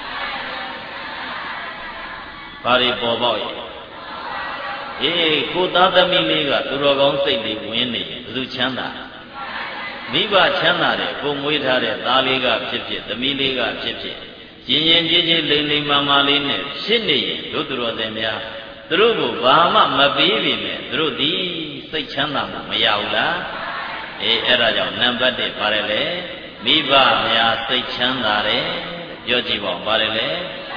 ဘာတွေပေါ်ပေါက်ရဲ့အေးကိုသားသမီးလေးကသူတော်ကောင်းစိတ်လေးဝင်နေရင်ဘယ်သူချမ်းသာမိဘချမ်းသာတယ်ကိုမွေးထားတဲ့သားလေးကဖြစ်ဖြစ်သမီးလေးကဖြစ်ဖြစ်ရင်ရင်ကြည်ကြည်လိမ့်လိမ့်မာမာလေးနဲ့ဖြစ်နေရင်တို့သူတော်စင်များသူတို့ကိုဘာမှမပေးပြီနဲ့သူတို့ဒီစိတ်ချမ်းသာမှုမရဘူးလားအေးအဲ့ဒါကြောင့်နံပါတ်တစ်ပါတယ်လေမိဘများစိတ်ချမ်းသာတယ်ပြောကြည့်ပါဦးပါတယ်လေ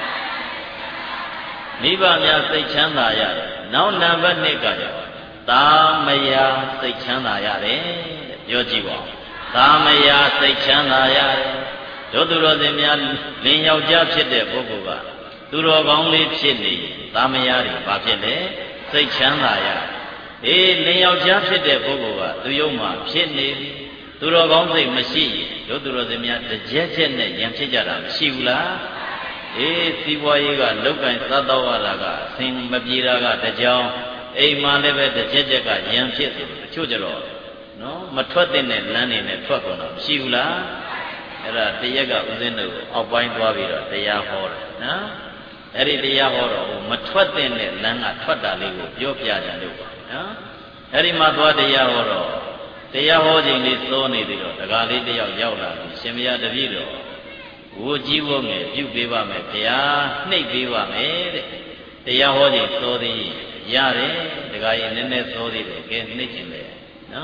မိဘများစိတ်ချမ်းသာရတယ်နောက်နံပါတ်နှစ်ကကြောင့်သားမယားစိတ်ချမ်းသာရတယ်ပြောကြည့်ပါဦးသားမယားစိတ်ချမ်းသာရတယ်တို့သူတော်စင်များလင်ယောက်ျားဖြစ်တဲ့ပုဂ္ဂိုလ်ကသူတော်ကောင်းလေးဖြစ်နေသားမယားတွေဘာဖြစ်လဲစိတ်ချမ်းသာရအေးလင်ယောက်ျားဖြစ်တဲ့ပုဂ္ဂိုလ်ကသူယုံမှာဖြစ်နေပြီသူတော်ကောင်းစိတ်မရှိရင်တို့သူတော်စင်များတကြက်ကြက်နဲ့ယံဖြစ်ကြတာမရှိဘူးလားအေးစီးပွားရေးကလောက်ကင်သတ်တော်ရတာကအစင်မပြေတာကတကြောင်အိမ်မှာလည်းပဲတကြက်ကြက်ကယံဖြစ်တယ်တချို့ကြတော့နော်မထွက်တဲ့နဲ့လမ်းနေနဲ့ထွက်ကုန်တော့မရှိဘူးလားအဲ့ဒါတရက်ကဥစဉ်တို့အောက်ပိုင်းသွားပြီးတော့တရားဟောတယ်နော်အဲ့ဒီတရားဟောတော့မထွက်တဲ့နဲ့လမ်းကထွက်တာလေးကိုပြောပြကြလို့ပါနော်အဲ့ဒီမှာသွားတရားဟောတော့တရားဟောခြင်းလေးသိုးနေသေးတော့ဒကာလေးတယောက်ရောက်လာပြီရှင်မယားတပည့်တော်ဝိုကြီးဝငယ်ပြုပေးပါမယ်ဗျာနှိပ်ပေးပါမယ်တဲ့တရားဟောခြင်းသိုးသေးရတယ်ဒကာကြီးနည်းနည်းသိုးသေးတယ်ကဲနှိပ်ခြင်းလေနော်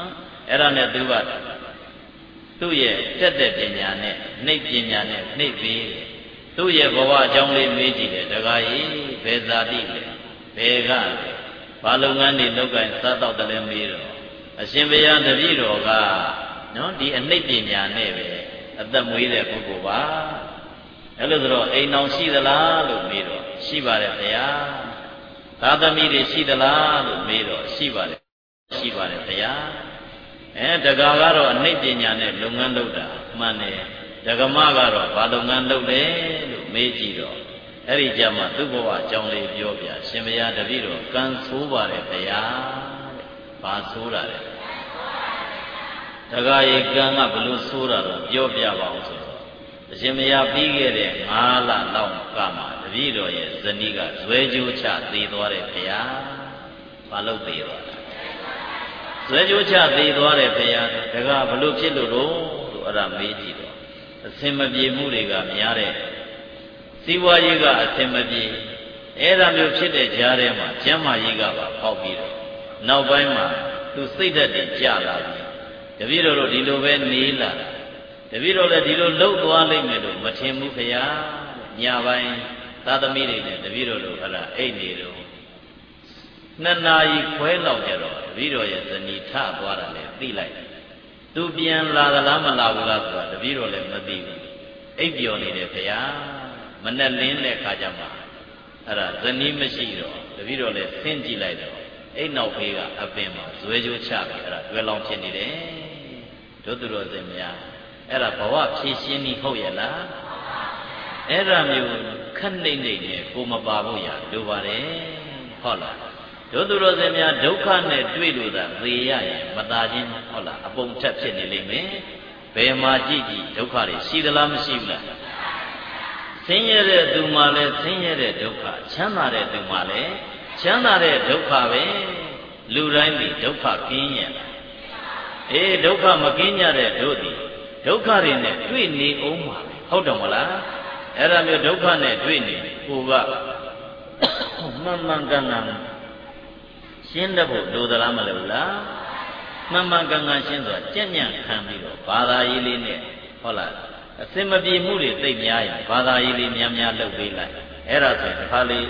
အဲ့ဒါနဲ့သူကသူ့ရဲ့တက်တဲ့ပညာနဲ့နှိပ်ပညာနဲ့နှိပ်ပေးတယ်သူ့ရဲ့ဘဝအကြောင်းလေးမေးကြည့်တယ်တခါကြီးဘယ်ဇာတိလဲဘယ်ကလဲဘာလုပ်ငန်းတွေလုပ်ကိုင်စားတော့တယ်လဲမေးတော့အရှင်ဘုရားတပည့်တော်ကနော်ဒီအနှိပ်ပညာနဲ့ပဲအသက်မွေးတဲ့ပုဂ္ဂိုလ်ပါအဲ့လိုဆိုတော့အိမ်တော်ရှိသလားလို့မေးတော့ရှိပါတယ်ဗျာသာသမီတွေရှိသလားလို့မေးတော့ရှိပါတယ်ရှိပါတယ်ဗျာအဲတက္ကະကတော့အနှိပ်ပညာနဲ့လုပ်ငန်းလုပ်တာမှန်တယ်ဒကမကတော့ဘာလုပ်ငန်းလုပ်လဲလို့မေးကြည့်တော့အဲ့ဒီကြမှာသူ့ဘဝအကြောင်းလေးပြောပြရှင်ဘုရားတပည့်တော်ကံဆိုးပါတယ်ဗျာတဲ့ဘာဆိုးတာလဲတက္ကະရေကံကဘလို့ဆိုးတာတော့ပြောပြပါအောင်ဆိုတော့အရှင်ဘုရားပြီးခဲ့တဲ့ငါးလလောက်ကမှတပည့်တော်ရဲ့ဇနီးကဇွဲကြိုးချသေသွားတယ်ဗျာဘာလို့သေသွားလဲဇွဲကြိုးချသေသွားတယ်ဗျာတက္ကៈဘလို့ဖြစ်လို့တော့လို့အဲ့ဒါမေးကြည့်တော့အစင်မပြေမှုတွေကများတဲ့စီးပွားရေးကအစင်မပြေအဲ့ဒါမျိုးဖြစ်တဲ့ကြားထဲမှာကျမ်းမာရေးကပါပေါက်ပြီးတော့နောက်ပိုင်းမှာသူစိတ်ဓာတ်တွေကျလာပြီတပည့်တော်တို့ဒီလိုပဲနေလာတပည့်တော်လည်းဒီလိုလှုပ်သွားလိမ့်မယ်လို့မထင်ဘူးခရားညပိုင်းသာသမီတွေနဲ့တပည့်တော်တို့ဟလာအိတ်နေတော့နှစ်နာရီခွဲလောက်ကြတော့တပည့်တော်ရဲ့ဇနီးထသွားတာလည်းသိလိုက်သူပြန်လာသလားမလာဘူးလားဆိုတာတပည့်တော်လည်းမသိဘူးအိပ်ပျော်နေတယ်ခရားမနဲ့လင်းတဲ့ခါကျမှအဲ့ဒါဇနီးမရှိတော့တပည့်တော်လည်းဆင်းကြည့်လိုက်တော့အိတ်နောက်ဖေးကအပင်မှာဇွဲကြိုးချပြီးအဲ့ဒါတွဲလောင်းဖြစ်နေတယ်တို့သူတော်စင်များအဲ့ဒါဘဝဖြည့်ရှင်းပြီးဟုတ်ရဲ့လားအဲ့ဒါမျိုးခက်နှိမ့်နှိမ့်နဲ့ကိုမပါဖို့ရလိုပါတယ်ဟုတ်လားတို့သူတော်စင်များဒုက္ခနဲ့တွေ့လို့သာသေရရင်မသာခြင်းဟုတ်လားအပုံထက်ဖြစ်နေလိမ့်မယ်ဘယ်မှာကြည့်ကြည့်ဒုက္ခတွေရှိသလားမရှိဘူးလားဆင်းရဲတဲ့သူမှလည်းဆင်းရဲတဲ့ဒုက္ခချမ်းသာတဲ့သူမှလည်းချမ်းသာတဲ့ဒုက္ခပဲလူတိုင်းဒီဒုက္ခကင်းရဲ့အေးဒုက္ခမကင်းကြတဲ့တို့ဒီဒုက္ခတွေနဲ့တွေ့နေအောင်ပါဟုတ်တယ်မလားအဲ့ဒါမျိုးဒုက္ခနဲ့တွေ့နေကိုကမှန်မှန်ကန်ကန်ရှင်းတဲ့ဖို့လိုသလားမလိုလားမှန်မှန်ကန်ကန်ရှင်းဆိုတာကြက်ညံ့ခံပြီးတော့ဘာသာရေးလေးနဲ့ဟုတ်လားအစင်မပြေမှုတွေသိပ်များရင်ဘာသာရေးလေးများများလုပ်ပေးလိုက်အဲ့ဒါဆိုရင်တစ်ခါလေး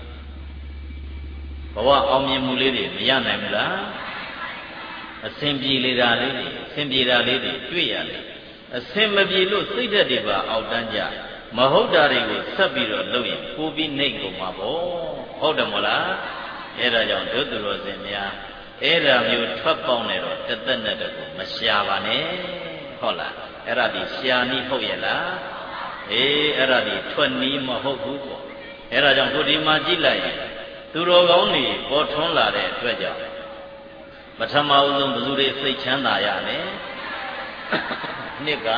ဘဝအောင်မြင်မှုလေးတွေမရနိုင်ဘူးလားအစင်ပြေလေတာလေးတွေအစင်ပြေတာလေးတွေတွေ့ရတယ်အစင်မပြေလို့စိတ်ဓာတ်တွေပါအောက်တန်းကြမဟုတ်တာတွေကိုဆက်ပြီးတော့လုပ်ရင်ပိုပြီးနှိမ့်ကုန်မှာပေါ့ဟုတ်တယ်မလားအဲ့ဒါကြောင့်ဒုသူတော်စင်များအဲ့ဒါမျိုးထွက်ပေါက်နေတော့တသက်နဲ့တကူမရှာပါနဲ့ဟုတ်လားအဲ့ဒါဒီရှာနီးဟုတ်ရဲ့လားအေးအဲ့ဒါဒီထွက်နီးမဟုတ်ဘူးပေါ့အဲ့ဒါကြောင့်ကိုဒီမှာကြည့်လိုက်ရင်သူတော်ကောင်းတွေပေါ်ထွန်းလာတဲ့အတွက်ကြောင့်ပထမဦးဆုံးဘယ်သူတွေစိတ်ချမ်းသာရလဲနှစ်က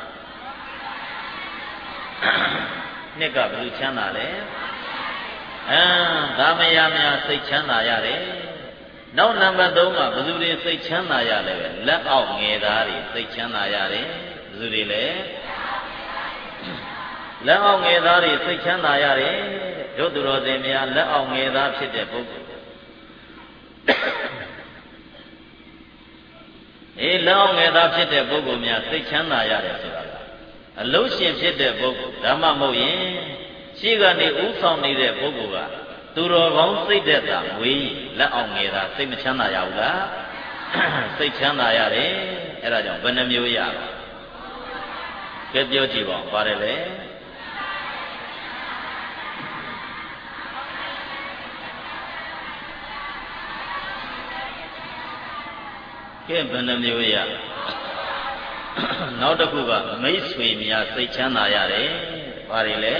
နှစ်ကဘယ်သူချမ်းသာလဲအာဒါမယာများစိတ်ချမ်းသာရတယ်နောက်နံပါတ်သုံးကဘယ်သူတွေစိတ်ချမ်းသာရလဲပဲလက်အောက်ငယ်သားတွေစိတ်ချမ်းသာရတယ်ဘယ်သူတွေလဲလက်အောက်ငယ်သားတွေစိတ်ချမ်းသာရတယ်တို့သူတော်စင်များလက်အောက်ငယ်သားဖြစ်တဲ့ပုဂ္ဂိုလ်အေးလက်အောက်ငယ်သားဖြစ်တဲ့ပုဂ္ဂိုလ်များစိတ်ချမ်းသာရတယ်ဆိုတာကအလုံးရှင်ဖြစ်တဲ့ပုဂ္ဂိုလ်ဓမ္မမဟုတ်ရင်ရှိကနေဥဆောင်နေတဲ့ပုဂ္ဂိုလ်ကသူတော်ကောင်းစိတ်သက်သာဝေးလက်အောက်ငယ်သားစိတ်မချမ်းသာရဘူးလားစိတ်ချမ်းသာရတယ်အဲ့ဒါကြောင့်ဘယ်နှမျိုးရပါကဲပြောကြည့်ပါဦးပါတယ်လေကဲဘယ်နှမျိုးရနောက်တစ်ခုကမိတ်ဆွေများစိတ်ချမ်းသာရတယ်ဘာတွေလဲ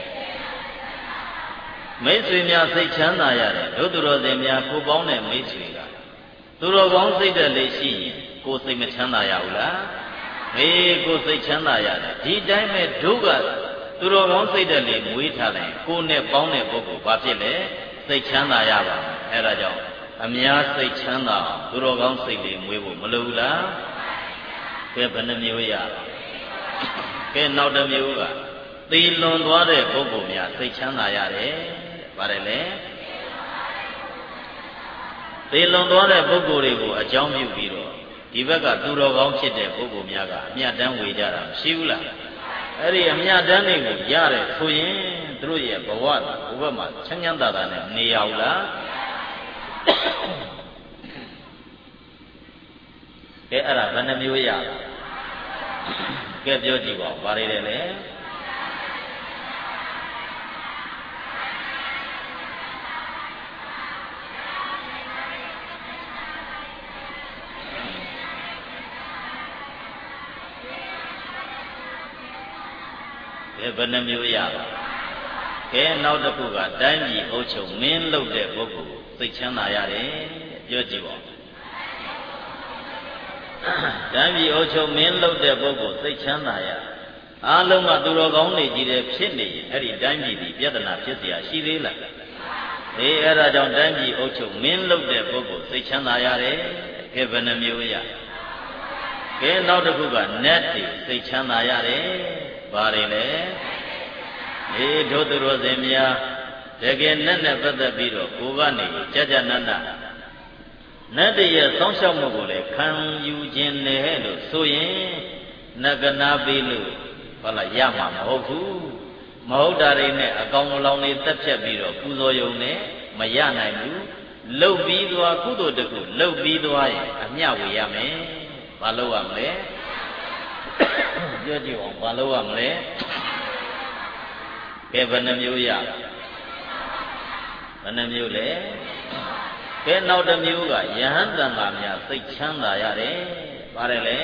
မိတ်ဆွေများစိတ်ချမ်းသာရတယ်တို့သူတော်စင်များကိုပေါင်းတဲ့မိတ်ဆွေကသူတော်ကောင်းစိတ်တဲ့လေးရှိရင်ကိုစိတ်မချမ်းသာရဘူးလားမေးကိုစိတ်ချမ်းသာရတယ်ဒီတိုင်းပဲတို့ကသူတော်ကောင်းစိတ်တဲ့လေးမွေးထားလိုက်ကိုနဲ့ပေါင်းတဲ့ပုဂ္ဂိုလ်ဘာဖြစ်လဲစိတ်ချမ်းသာရပါမယ်အဲဒါကြောင့်အများစိတ်ချမ်းသာသူတော်ကောင်းစိတ်လေးမွေးဖို့မလိုဘူးလားကဲဘယ်နှမျိုးရကဲနောက်တစ်မျိုးကသေလွန်သွားတဲ့ပုဂ္ဂိုလ်များစိတ်ချမ်းသာရတယ်ပါတယ်လေသေလွန်သွားတဲ့ပုဂ္ဂိုလ်တွေကိုအကြောင်းပြုပြီးတော့ဒီဒီဘက်ကသူတော်ကောင်းဖြစ်တဲ့ပုဂ္ဂိုလ်များကအမြတ်တမ်းဝေကြတာမရှိဘူးလားအဲ့ဒီအမြတ်တမ်းတွေကိုရတယ်ဆိုရင်သူတို့ရဲ့ဘဝကဘုဘက်မှာချမ်းချမ်းသာသာနဲ့နေရအောင်လားကဲအဲ့ဒါဘယ်နှမျိုးရကဲပြောကြည့်ပါဦးဘာတွေလဲလဲဘယ်နှမျိုးရပါကဲနောက်တစ်ခုကတိုင်းပြည်အုပ်ချုပ်မင်းလုပ်တဲ့ပုဂ္ဂိုလ်စိတ်ချမ်းသာရတယ်ပြောကြည့်ပါတိုင်းပြည်အုပ်ချုပ်မင်းလုပ်တဲ့ပုဂ္ဂိုလ်စိတ်ချမ်းသာရအားလုံးကသူတော်ကောင်းတွေကြီးတယ်ဖြစ်နေရင်အဲ့ဒီတိုင်းပြည်ဒီပြဿနာဖြစ်เสียရှိသေးလားအေးအဲ့ဒါကြောင့်တိုင်းပြည်အုပ်ချုပ်မင်းလုပ်တဲ့ပုဂ္ဂိုလ်စိတ်ချမ်းသာရတယ်ကဲဘယ်နှမျိုးရကဲနောက်တစ်ခုကနတ်တွေစိတ်ချမ်းသာရတယ်ဘာတွေလဲအေးတို့သူတော်စင်များတကယ်နဲ့နဲ့ပတ်သက်ပြီးတော့ကိုကနေကြကြနတ်နတ်နတ်တရဲ့စောင့်ရှောက်မှုကိုလည်းခံယူခြင်းနဲ့လို့ဆိုရင်နဂနာပေးလို့ဟုတ်လားရမှာမဟုတ်ဘူးမဟုတ်တာတွေနဲ့အကောင်အလောင်းတွေတက်ဖြတ်ပြီးတော့ပူဇော်ယုံနဲ့မရနိုင်ဘူးလှုပ်ပြီးသွားကုသိုလ်တခုလှုပ်ပြီးသွားရင်အမျှဝေရမယ်ဘာလို့ရမလဲပြောကြည့်အောင်ဘာလို့ရမလဲကဲဘယ်နှမျိုးရဘယ်နှမျိုးလဲကဲနောက်တစ်မျိုးကယဟန်တန်ဃာများစိတ်ချမ်းသာရတယ်ပါတယ်လေ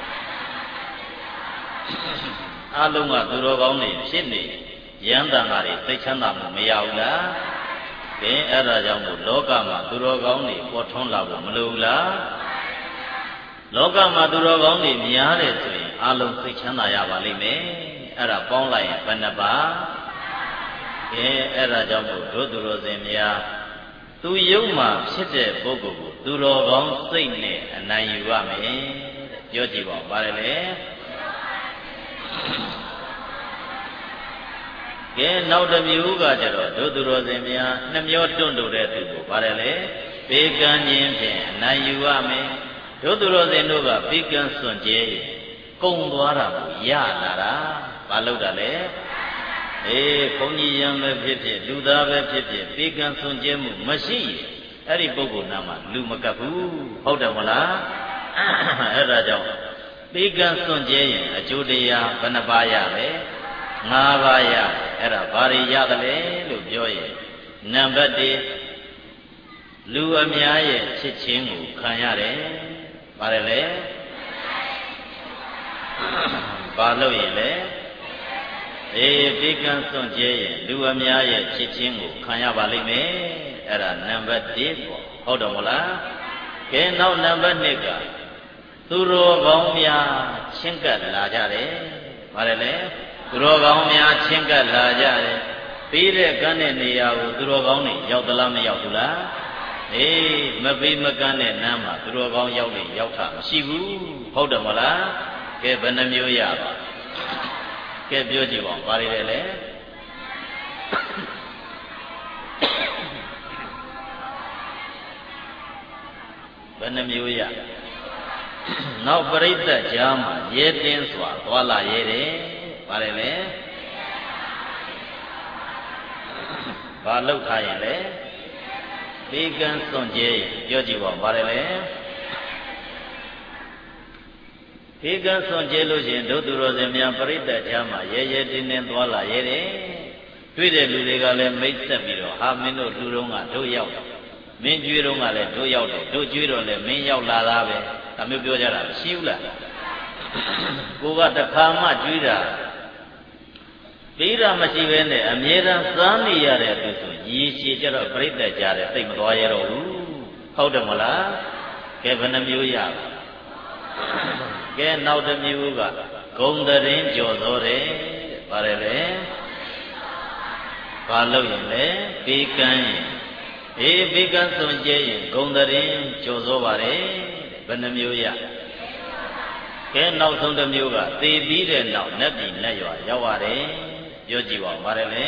အလုံးကသူတော်ကောင်းတွေဖြစ်နေယဟန်တန်ဃာတွေစိတ်ချမ်းသာမှုမရဘူးလားကဲအဲ့ဒါကြောင့်မို့လောကမှာသူတော်ကောင်းတွေပေါ်ထွန်းလာဖို့မလိုဘူးလားလောကမှာသူတော်ကောင်းတွေများတယ်ဆိုရင်အလုံးစိတ်ချမ်းသာရပါလိမ့်မယ်အဲ့ဒါပေါင်းလိုက်ရင်ဘယ်နှပါကဲအဲ့ဒါကြောင့်မို့တို့သူတော်စင်များသူယုံမှာဖြစ်တဲ့ပုဂ္ဂိုလ်ကိုသူတော်ကောင်းစိတ်နဲ့အနိုင်ယူရမယ်ပြောကြည့်ပါဦးပါတယ်လေကဲနောက်တစ်မျိုးကကြတော့တို့သူတော်စင်များနှမျောတွန့်တိုတဲ့သူကိုပါတယ်လေဘေကံခြင်းဖြင့်အနိုင်ယူရမယ်တို့သူတော်စင်တို့ကဘေကံစွန့်ကြဲကုံသွားတာကိုရလာတာဘာလို့တာလဲအေးဘုန်းကြီးရံပဲဖြစ်ဖြစ်လူသားပဲဖြစ်ဖြစ်ဘေကံစွန့်ကြဲမှုမရှိအဲ့ဒီပုဂ္ဂိုလ်နာမှာလူမကပ်ဘူးဟုတ်တယ်မလားအဲ့ဒါကြောင့်ဘေကံစွန့်ကြဲရင်အကျိုးတရားဘယ်နှပါးရလဲငါးပါးရအဲ့ဒါဘာတွေရတယ်လဲလို့ပြောရင်နံပါတ်တစ်လူအများရဲ့ချစ်ချင်းကိုခံရတယ်ဘာလဲလဲဘာလို့ရင်လဲအေးဘေကံစွန့်ကြဲရင်လူအများရဲ့ချစ်ချင်းကိုခံရပါလိမ့်မယ်အဲ့ဒါနံပါတ်တစ်ပေါ့ဟုတ်တယ်မလားကဲနောက်နံပါတ်နှစ်ကသူတော်ကောင်းများချင်းကပ်လာကြတယ်ဘာလဲလဲသူတော်ကောင်းများချင်းကပ်လာကြတယ်ပြီးတဲ့ကန်းတဲ့နေရာကိုသူတော်ကောင်းတွေရောက်သလားမရောက်ဘူးလားအေးမပြီးမကန်းတဲ့နမ်းမှာသူတော်ကောင်းရောက်နေရောက်တာမရှိဘူးဟုတ်တယ်မလားကဲဘယ်နှမျိုးရပါကဲပြောကြည့်ပါဦးဘာတွေလဲလဲဘယ်နှမျိုးရနောက်ပရိသတ်ကြားမှာရဲတင်းစွာသွားလာရဲတယ်ဘာလဲလဲဘာလောက်ထားရင်လဲဘေကံစွန့်ကြဲပြောကြည့်ပါဦးဘာလဲလဲဘေကံစွန့်ကြဲလို့ရှိရင်တို့သူတော်စင်များပရိသတ်ကြားမှာရဲရဲတင်းတင်းသွားလာရဲတယ်တွေ့တဲ့လူတွေကလည်းမိတ်ဆက်ပြီးတော့ဟာမင်းတို့လူတော်ကတို့ရောက်မင်းကျွေးတော့ကလည်းတို့ရောက်တယ်တို့ကျွေးတော့လည်းမင်းရောက်လာတာပဲဒါမျိုးပြောကြတာမရှိဘူးလားကိုကတခါမှကျွေးတာပြီးတာမရှိဘဲနဲ့အမြဲတမ်းစားနေရတဲ့သူဆိုရည်ရှည်ကြတော့ပြိတ္တကြတယ်သိမသွားရတော့ဘူးဟုတ်တယ်မလားကဲဘယ်နှမျိုးရကဲနောက်တစ်မျိုးကဂုံတရင်ကြော်သောတယ်ဗါတယ်လေဘာလို့ရင်လဲဘေကံရင်အေးဘေကံစွန့်ကြဲရင်ဂုံတရင်ကြော်သောပါတယ်ဘယ်နှမျိုးရကဲနောက်ဆုံးတစ်မျိုးကသေပြီးတဲ့နောက်နတ်ပြည်နတ်ရွာရောက်ရတယ်ပြောကြည့်ပါဦးပါတယ်လေ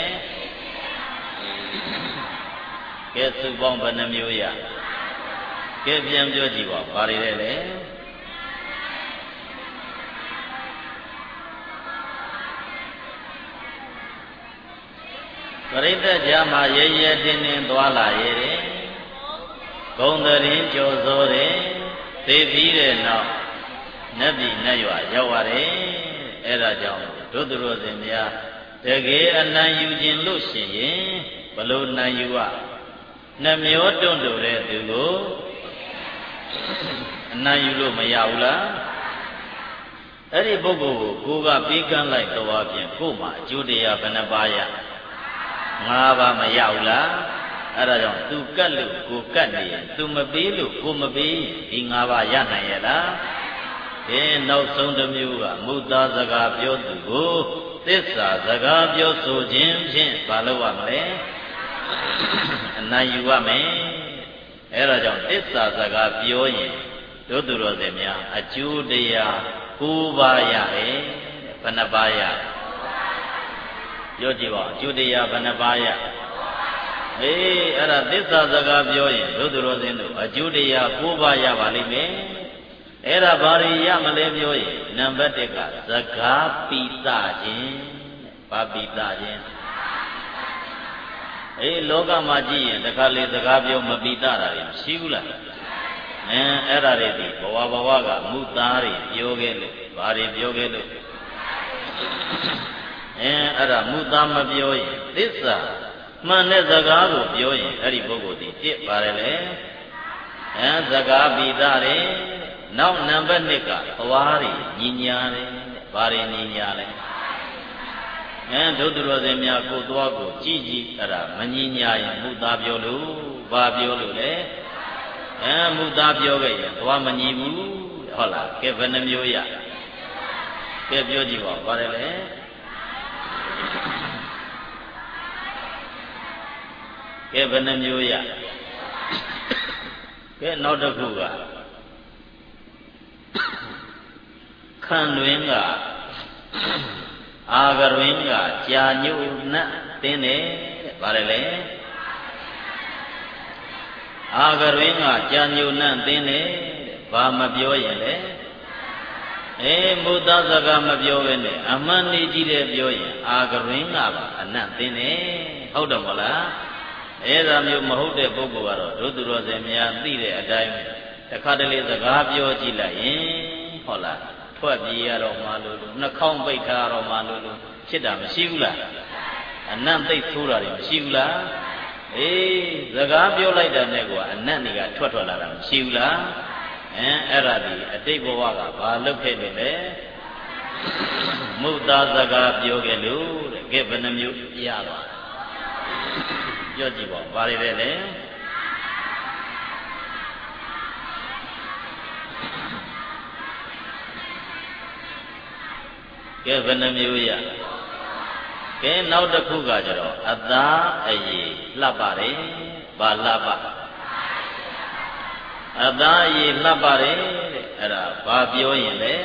ကဲစုပေါင်းဘယ်နှမျိုးရကဲပြန်ပြောကြည့်ပါဘာတွေလဲလဲပရိသတ်ကြားမှာရဲရဲတင်းတင်းသွားလာရဲတယ်ဂုံတရင်ကြော်စိုးတယ်သိပြီးတဲ့နောက်နတ်ပြည်နတ်ရွာရောက်ရတယ်အဲ့ဒါကြောင့်တို့သူတို့စင်များတကယ်အနံယူခြင်းလို့ရှိရင်ဘလို့နံယူရနှမျောတွန့်တူတဲ့သူကိုအနံယူလို့မရဘူးလားအဲ့ဒီပုဂ္ဂိုလ်ကိုကိုကပြီးကမ်းလိုက်တော့ဖြင့်ကို့မှာအကျိုးတရားဘယ်နှပါးရငါးပါးမရဘူးလားအဲ့ဒါကြောင့်သူကတ်လို့ကိုကတ်နေရင်သူမပေးလို့ကိုမပေးရင်ဒီငါးပါးရနိုင်ရဲ့လားဒီနောက်ဆုံးတစ်မျိုးကမုဿစကားပြောသူကိုသစ္စာစကားပြောဆိုခြင်းဖြင့်မလုပ်ရမလဲအနံယူရမယ်အဲ့ဒါကြောင့်သစ္စာစကားပြောရင်တို့သူတော်စင်များအကျိုးတရားကိုးပါးရတယ်ဘယ်နှပါးရပြောကြည့်ပါအကျိုးတရားဘယ်နှပါးရအေးအဲ့ဒါသစ္စာစကားပြောရင်တို့သူတော်စင်တို့အကျိုးတရားကိုးပါးရပါလိမ့်မယ်အဲ့ဒါဘာတွေရမလဲပြောရင်နံပါတ်တစ်ကစကားပိသခြင်းဘာပိသခြင်းအေးလောကမှာကြည့်ရင်တခါလေစကားပြောမပိသတာတွေမရှိဘူးလားအဲအဲ့ဒါတွေဒီဘဝဘဝကမုသားတွေပြောခဲ့လို့ဘာတွေပြောခဲ့လို့အဲအဲ့ဒါမုသားမပြောရင်သစ္စာမှန်တဲ့စကားကိုပြောရင်အဲ့ဒီပုဂ္ဂိုလ်ဒီတစ်ပါတယ်လေအဲစကားပိသတယ်နောက်နံပါတ်နှစ်ကသွားတွေညီညာတယ်ဘာတွေညီညာလဲအဲဒုသူတော်စင်များကိုသွားကိုကြည်ကြည်အဲ့ဒါမညီညာရင်မုသားပြောလို့ဘာပြောလို့လဲအဲမုသားပြောခဲ့ရင်သွားမညီဘူးဟုတ်လားကဲဘယ်နှမျိုးရကဲပြောကြည့်ပါဘာလဲလဲကဲဘယ်နှမျိုးရကဲနောက်တစ်ခုကခန္တွင်ကအာဂရင်းကကြာညုနတ်တင်းတယ်ဗါတယ်လေအာဂရင်းကကြာညုနတ်တင်းတယ်ဘာမပြောရင်လေအေးမုသစကားမပြောဘဲနဲ့အမှန်နေကြည့်တယ်ပြောရင်အာဂရင်းကပါအနတ်တင်းတယ်ဟုတ်တယ်မလားအဲ့ဒါမျိုးမဟုတ်တဲ့ပုဂ္ဂိုလ်ကတော့ဒုသူတော်စင်များသိတဲ့အတိုင်းတစ်ခါတလေစကားပြောကြည့်လိုက်ရင်ဟုတ်လားထွက်ပြေးရတော့မှလို့လို့နှာခေါင်းပိတ်ထားတော့မှလို့လို့ဖြစ်တာမရှိဘူးလားအနတ်သိဆိုးတာတွေမရှိဘူးလားအေးစကားပြောလိုက်တဲ့နဲ့ကအနတ်တွေကထွက်ထွက်လာတာမရှိဘူးလားအဲအဲ့ဒါဒီအတိတ်ဘဝကဘာလုပ်ခဲ့လို့လဲမုဿစကားပြောခဲ့လို့တဲ့ကဲဘယ်နှမျိုးရပါပြောကြည့်ပါဘာတွေလဲလဲကဲဘယ်နှမျိုးရကဲနောက်တစ်ခုကကြတော့အသားအရည်လှပ်ပါတယ်ဘာလှပ်ပါအသားအရည်လှပ်ပါတယ်တဲ့အဲ့ဒါဘာပြောရင်လဲ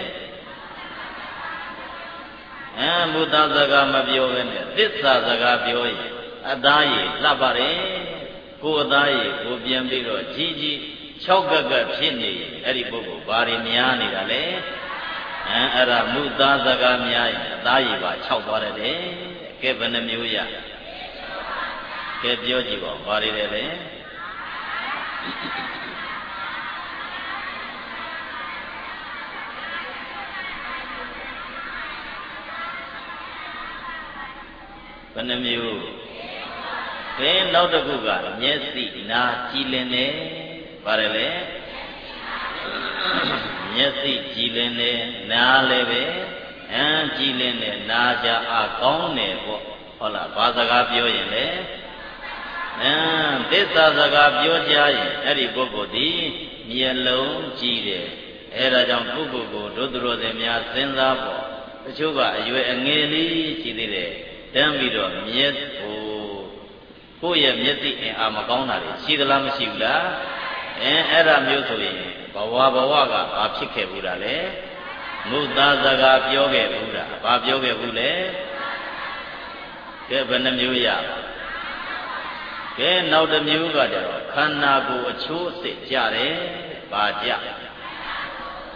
အဲမုသစကားမပြောဘဲနဲ့သစ္စာစကားပြောရင်အသားရည်လှပ်ပါတယ်ကိုယ်အသားရည်ကိုပြန်ပြီးတော့ကြီးကြီး၆ကက်ကက်ဖြစ်နေရင်အဲ့ဒီပုဂ္ဂိုလ်ဘာတွေများနေတာလဲအဲအဲ့ဒါမုသားစကားများရင်အသားရည်ပါ၆သွားတယ်တဲ့ကဲဘယ်နှမျိုးရကဲပြောကြည့်ပါဘာတွေလဲလဲဘယ်နှမျိုးကဲနောက်တစ်ခုကမျက်စိနားကြည်လင်တယ်ပါတယ်လေမျက်စိကြည်လင်တယ်နားလည်းပဲအမ်းကြည်လင်တယ်နားကြအကောင်းတယ်ပေါ့ဟုတ်လားဘာစကားပြောရင်လဲအမ်းသစ္စာစကားပြောကြရင်အဲ့ဒီပုဂ္ဂိုလ်ဒီမျက်လုံးကြည်တယ်အဲ့ဒါကြောင့်ပုဂ္ဂိုလ်ကိုတို့သူတော်စင်များစဉ်းစားပေါ့တချို့ကအရွယ်အငယ်လေးရှိသေးတယ်တန်းပြီးတော့မျက်ဟိုကိုယ့်ရဲ့မျက်စိအင်အားမကောင်းတာတွေရှိသလားမရှိဘူးလားအဲအဲ့ဒါမျိုးဆိုရင်ဘဝဘဝကဘာဖြစ်ခဲ့ဘူးလားလဲမုသစကားပြောခဲ့ဘူးလားဘာပြောခဲ့ဘူးလဲကဲဘယ်နှမျိုးရကဲနောက်တစ်မျိုးကကြတော့ခန္ဓာကိုယ်အချိုးအစ်ကြတယ်ဘာကြ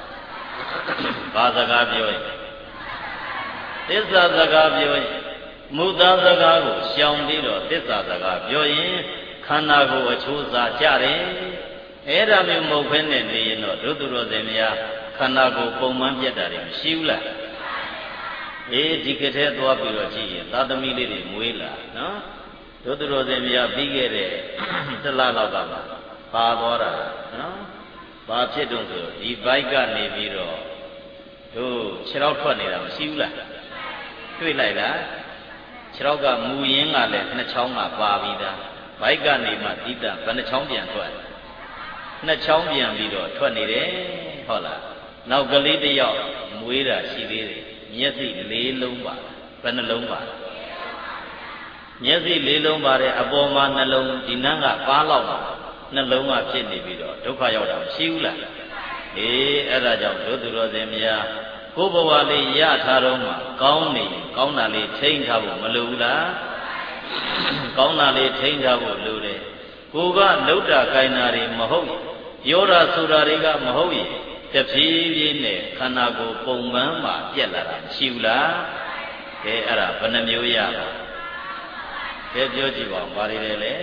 ဘာစကားပြောရင်သစ္စာစကားပြောရင်မုသာစကားကိုရှောင်ပြီးတော့သစ္စာစကားပြောရင်ခန္ဓာကိုယ်အချိုးစားကြတယ်အဲ့ဒါမျိုးမဟုတ်ဘဲနဲ့နေရင်တော့ဒုသူတော်စင်များခန္ဓာကိုယ်ပုံမှန်ပြတ်တာတွေမရှိဘူးလားအေးဒီကထဲသွားပြီးတော့ကြည့်ရင်သာသမီလေးတွေမွေးလာနော်ဒုသူတော်စင်များပြီးခဲ့တဲ့တလလောက်ကပါပါသွားတာနော်ဘာဖြစ်တော့ဆိုဒီဘိုက်ကနေပြီးတော့တို့ခြေထောက်ထွက်နေတာမရှိဘူးလားတွေ့လိုက်လားခြေထောက်ကမူရင်းကလည်းနှစ်ချောင်းကပါပြီးသားဘိုက်ကနေမှတိတဘယ်နှချောင်းပြန်ထွက်နှစ်ချောင်းပြန်ပြီးတော့ထွက်နေတယ်ဟုတ်လားနောက်ကလေးတစ်ယောက်မွေးတာရှိသေးတယ်မျက်စိလေးလုံးပါဘယ်နှလုံးပါမျက်စိလေးလုံးပါတယ်အပေါ်မှာနှလုံးဒီနန်းကပါလောက်ပါနှလုံးကဖြစ်နေပြီးတော့ဒုက္ခရောက်တာမရှိဘူးလားအေးအဲ့ဒါကြောင့်ဒုသူတော်စင်များကိုယ်ဘဝလေးရထားတော့မှကောင်းနေကောင်းတာလေးထိန်းထားဖို့မလိုဘူးလားကောင်းတာလေးထိန်းထားဖို့လိုတယ်ကိုကလှုပ်တာခိုင်းတာတွေမဟုတ်ပြောတာဆိုတာတွေကမဟုတ်ရင်တဖြည်းဖြည်းနဲ့ခန္ဓာကိုယ်ပုံမှန်မှပြက်လာတာမရှိဘူးလားကဲအဲ့ဒါဘယ်နှမျိုးရပါကဲပြောကြည့်ပါဦးဘာတွေလဲလဲ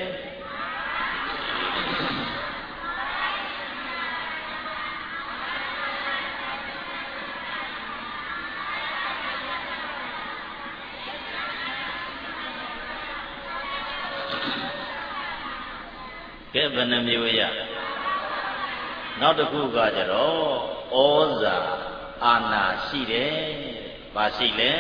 ကဲဘယ်နှမျိုးရနောက်တစ်ခုကကြတော့ဩဇာအာဏာရှိတယ်ဘာရှိလဲ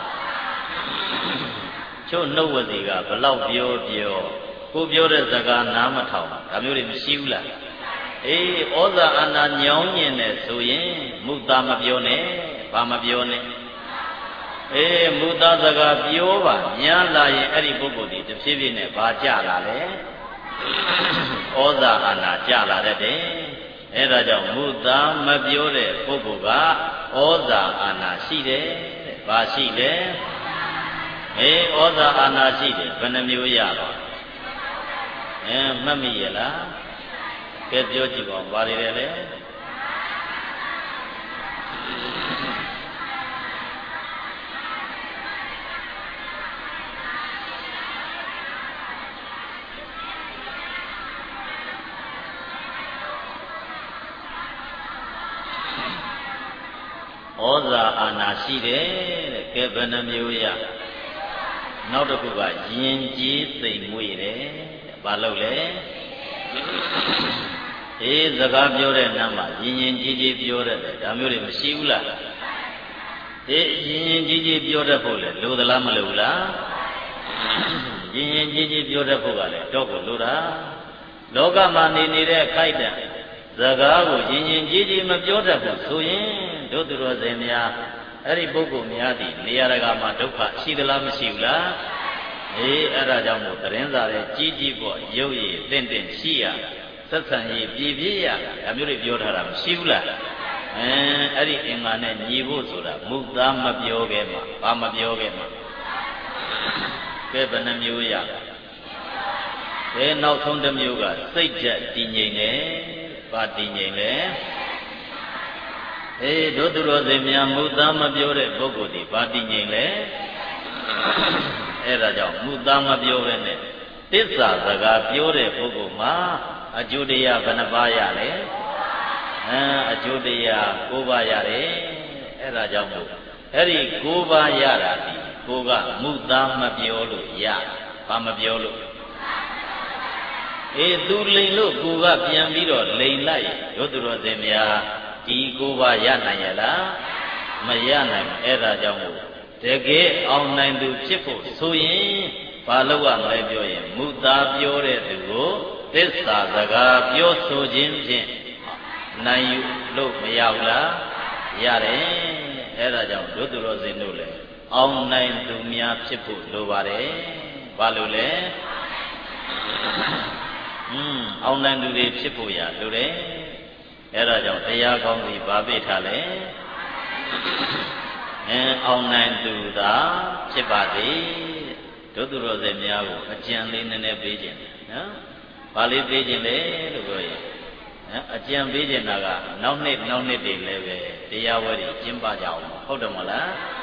ချို့နှုတ်ဝစီကဘလောက်ပြောပြောကိုပြောတဲ့စကားနားမထောင်ဒါမျိုးတွေမရှိဘူးလားအေးဩဇာအာဏာညောင်းညင်တယ်ဆိုရင်မုသားမပြောနဲ့ဘာမပြောနဲ့အေးမုသားစကားပြောပါညာလာရင်အဲ့ဒီပုဂ္ဂိုလ်ဒီတစ်ဖြည်းဖြည်းနဲ့ဘာကြလာလဲဩဇာအာဏာကြလာတတ်တယ်အဲ့ဒါကြောင့်မုသားမပြောတဲ့ပုဂ္ဂိုလ်ကဩဇာအာဏာရှိတယ်ဘာရှိလဲအေးဩဇာအာဏာရှိတယ်ဘယ်နှမျိုးရပါအဲမှတ်မိရလားကဲပြောကြည့်ပါဦးဘာတွေလဲလဲဩဇာအာဏာရှိတယ်တဲ့ကဲဘယ်နှမျိုးရနောက်တစ်ခုကယဉ်ကျေးသိမ်မွေ့တယ်ဘာလို့လဲအေးစကားပြောတဲ့နားမှာယဉ်ယဉ်ကျေးကျေးပြောတယ်ဒါမျိုးတွေမရှိဘူးလားအေးယဉ်ယဉ်ကျေးကျေးပြောတတ်ဖို့လေလိုသလားမလိုဘူးလားယဉ်ယဉ်ကျေးကျေးပြောတတ်ဖို့ကလည်းတော့ကိုလိုတာလောကမှာနေနေတဲ့အခိုက်အတန့်စကားကိုယဉ်ယဉ်ကျေးကျေးမပြောတတ်ဘူးဆိုရင်တို့သူတော်စင်များအဲ့ဒီပုဂ္ဂိုလ်များဒီနေရာတကာမှာဒုက္ခရှိသလားမရှိဘူးလားအေးအဲ့ဒါကြောင့်မို့သတင်းစာတွေကြီးကြီးပေါ့ရုပ်ရည်တင့်တင့်ရှိရဆက်ဆံရေးပြည့်ပြည့်ရဒါမျိုးတွေပြောထားတာမရှိဘူးလားအဲအဲ့ဒီအင်္ဂါနဲ့ညီဖို့ဆိုတာမုသားမပြောခဲ့မှာဘာမပြောခဲ့မှာကဲဘယ်နှမျိုးရကဲနောက်ဆုံးတစ်မျိုးကစိတ်ဓာတ်တည်ငြိမ်တယ်ဘာတည်ငြိမ်လဲအေးတို့သူတော်စင်များမုသားမပြောတဲ့ပုဂ္ဂိုလ်ဒီဘာတည်ငြိမ်လဲအဲ့ဒါကြောင့်မုသားမပြောပဲနဲ့သစ္စာစကားပြောတဲ့ပုဂ္ဂိုလ်မှာအကျိုးတရားဘယ်နှပါးရလဲအဲအကျိုးတရား၉ပါးရတယ်အဲ့ဒါကြောင့်မို့အဲ့ဒီ၉ပါးရတာဒီကိုကမုသားမပြောလို့ရဘာမပြောလို့အေးသူလိန်လို့ကိုကပြန်ပြီးတော့လိန်လိုက်တို့သူတော်စင်များဒီကိုပါရနိုင်ရလားမရနိုင်အဲ့ဒါကြောင့်မို့တကယ်အောင်နိုင်သူဖြစ်ဖို့ဆိုရင်ဘာလို့ရမလဲပြောရင်မုသားပြောတဲ့သူကိုသစ္စာစကားပြောဆိုခြင်းဖြင့်နိုင်ယူလို့မရဘူးလားရတယ်အဲ့ဒါကြောင့်တို့သူတော်စင်တို့လည်းအောင်နိုင်သူများဖြစ်ဖို့လိုပါတယ်ဘာလို့လဲอืมအောင်နိုင်သူတွေဖြစ်ဖို့ရလိုတယ်အဲ့ဒါကြောင့်တရားကောင်းစီဗာပိထားလဲအဲအောင်နိုင်သူသာဖြစ်ပါသည်တို့သူတော်စင်များကိုအကြံလေးနည်းနည်းပေးခြင်းနော်ဗာလေးပေးခြင်းလေလို့ပြောရင်နော်အကြံပေးခြင်းတာကနောက်နှစ်နောက်နှစ်တွေလည်းပဲတရားဝဲတွေကျင်းပကြအောင်ဟုတ်တယ်မဟုတ်လား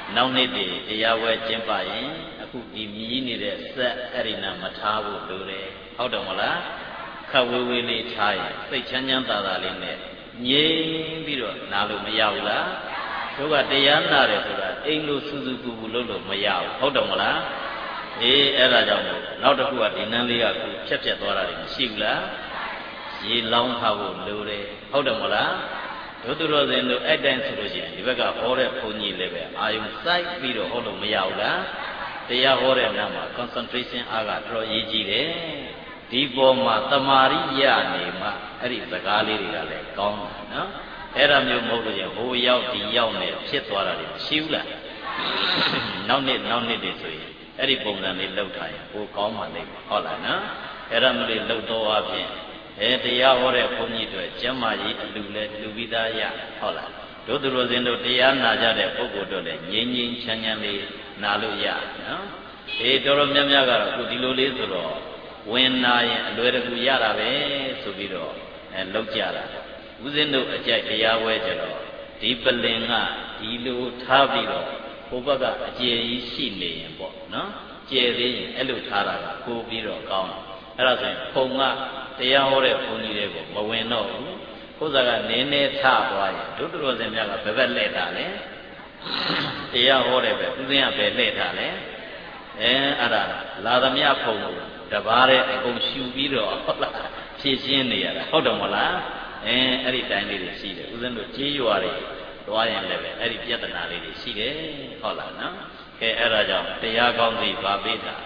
နောက်နေ့တည်းတရားဝဲကျင်းပရင်အခုဒီမြည်နေတဲ့ဆက်အဲ့ဒီနာမထားဖို့လိုတယ်ဟုတ်တယ်မလားခက်ဝေးဝေးလေးထားရင်စိတ်ချမ်းချမ်းသာသာလေးနဲ့ငြိမ်ပြီးတော့နားလို့မရဘူးလားတို့ကတရားနာတယ်ဆိုတာအိမ်လို့စူးစူးပူပူလို့လို့မရဘူးဟုတ်တယ်မလားအေးအဲ့ဒါကြောင့်နောက်တစ်ခုကဒီနန်းလေးကခုဖြတ်ဖြတ်သွားတာမရှိဘူးလားရေလောင်းထားဖို့လိုတယ်ဟုတ်တယ်မလားတို့သူတော်စင်တို့အဲ့တိုင်းဆိုလို့ရှိရင်ဒီဘက်ကဟောတဲ့ဘုန်းကြီးလည်းပဲအာယုံစိုက်ပြီးတော့ဟောလို့မရဘူးလားတရားဟောတဲ့နာမှာ concentration အားကတော်တော်ရေးကြည့်တယ်ဒီပေါ်မှာတမာရိယနေမှအဲ့ဒီစကားလေးတွေကလည်းကောင်းတယ်နော်အဲ့ဒါမျိုးမဟုတ်လို့ရင်ဟိုရောက်ဒီရောက်နေဖြစ်သွားတာတွေမရှိဘူးလားနောက်နေ့နောက်နေ့တွေဆိုရင်အဲ့ဒီပုံစံလေးလောက်ထားရင်ဟိုကောင်းမှလိမ့်မယ်ဟုတ်လားနော်အဲ့ဒါမျိုးလေးလောက်တော့အပြင်အဲတရားဟောတဲ့ဘုန်းကြီးတွေကျမ်းမာရေးအလူလဲလူပြီးသားရဟုတ်လားတို့သူတို့စင်တို့တရားနာကြတဲ့ပုဂ္ဂိုလ်တို့လည်းငြိမ်းငြိမ်းချမ်းချမ်းလေးနာလို့ရနော်အေးတော်တော်များများကတော့အခုဒီလိုလေးဆိုတော့ဝင်နာရင်အလွယ်တကူရတာပဲဆိုပြီးတော့အဲလောက်ကြတာဦးဇင်းတို့အကြိုက်တရားဝဲကြတော့ဒီပလင်ကဒီလိုထားပြီးတော့ဘုဘကအကျေကြီးရှိနေရင်ပေါ့နော်ကျဲသေးရင်အဲ့လိုထားတာကပိုပြီးတော့ကောင်းတယ်အဲ့ဒါဆိုရင်ပုံကတရားဟောတဲ့ဘုန်းကြီးတွေကိုမဝင်တော့ဘူးဘုရားကနင်းနေထသွားရင်ဒုတော်စင်များကဘယ်ဘက်လှည့်တာလဲတရားဟောတဲ့ပဲဦးဇင်းကဘယ်လှည့်တာလဲအဲအဲ့ဒါလာသမျှဖုံကိုတပါးတဲ့အကုန်ရှူပြီးတော့ဟုတ်လားဖြည့်ရှင်းနေရတာဟုတ်တယ်မလားအဲအဲ့ဒီတိုင်းလေးတွေရှိတယ်ဦးဇင်းတို့ကြေးရွာတွေသွားရင်လည်းပဲအဲ့ဒီပြဿနာလေးတွေရှိတယ်ဟုတ်လားနော်ကဲအဲ့ဒါကြောင့်တရားကောင်းစီပါပေးတာ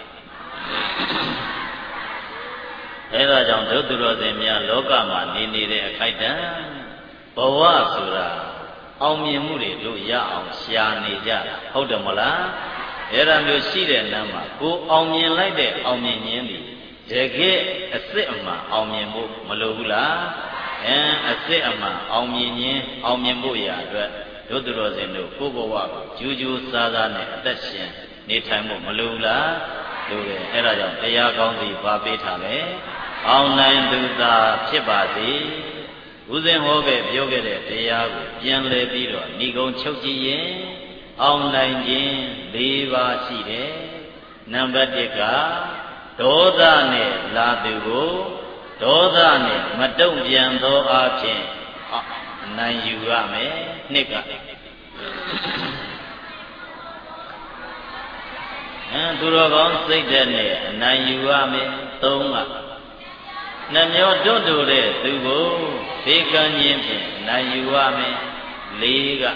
အဲ့ဒါကြောင့်ဒုသူတော်စင်များလောကမှာနေနေတဲ့အခိုက်တံဘဝဆိုတာအောင်မြင်မှုတွေတို့ရအောင်ရှာနေကြတာဟုတ်တယ်မလားအဲ့ဒါမျိုးရှိတဲ့နာမှာကိုအောင်မြင်လိုက်တဲ့အောင်မြင်ခြင်းဒီတကယ်အစ်စ်အမှန်အောင်မြင်ဖို့မလိုဘူးလားအဲအစ်စ်အမှန်အောင်မြင်ခြင်းအောင်မြင်ဖို့ရာအတွက်ဒုသူတော်စင်တို့ကိုယ်ဘဝကိုကြူးကြူးစားစားနဲ့အသက်ရှင်နေထိုင်ဖို့မလိုဘူးလားလိုတယ်အဲ့ဒါကြောင့်တရားကောင်းစီပါပေးထားလေအောင်နိုင်သူသာဖြစ်ပါစေဦးဇင်းဟောခဲ့ပြောခဲ့တဲ့တရားကိုပြန်လည်ပြီးတော့ဏိကုံချုပ်ကြည့်ရင်အောင်နိုင်ခြင်း၄ပါးရှိတယ်နံပါတ်၁ကဒေါသနဲ့လာသူကိုဒေါသနဲ့မတုံ့ပြန်သောအဖြစ်အနိုင်ယူရမယ်နှစ်ကအဲသူတော်ကောင်းစိတ်ဓာတ်နဲ့အနိုင်ယူရမယ်သုံးကနှမျောတွတ်တူတဲ့သူကိုဘေးကန်းခြင်းဖြင့်နိုင်ယူရမယ်လေးက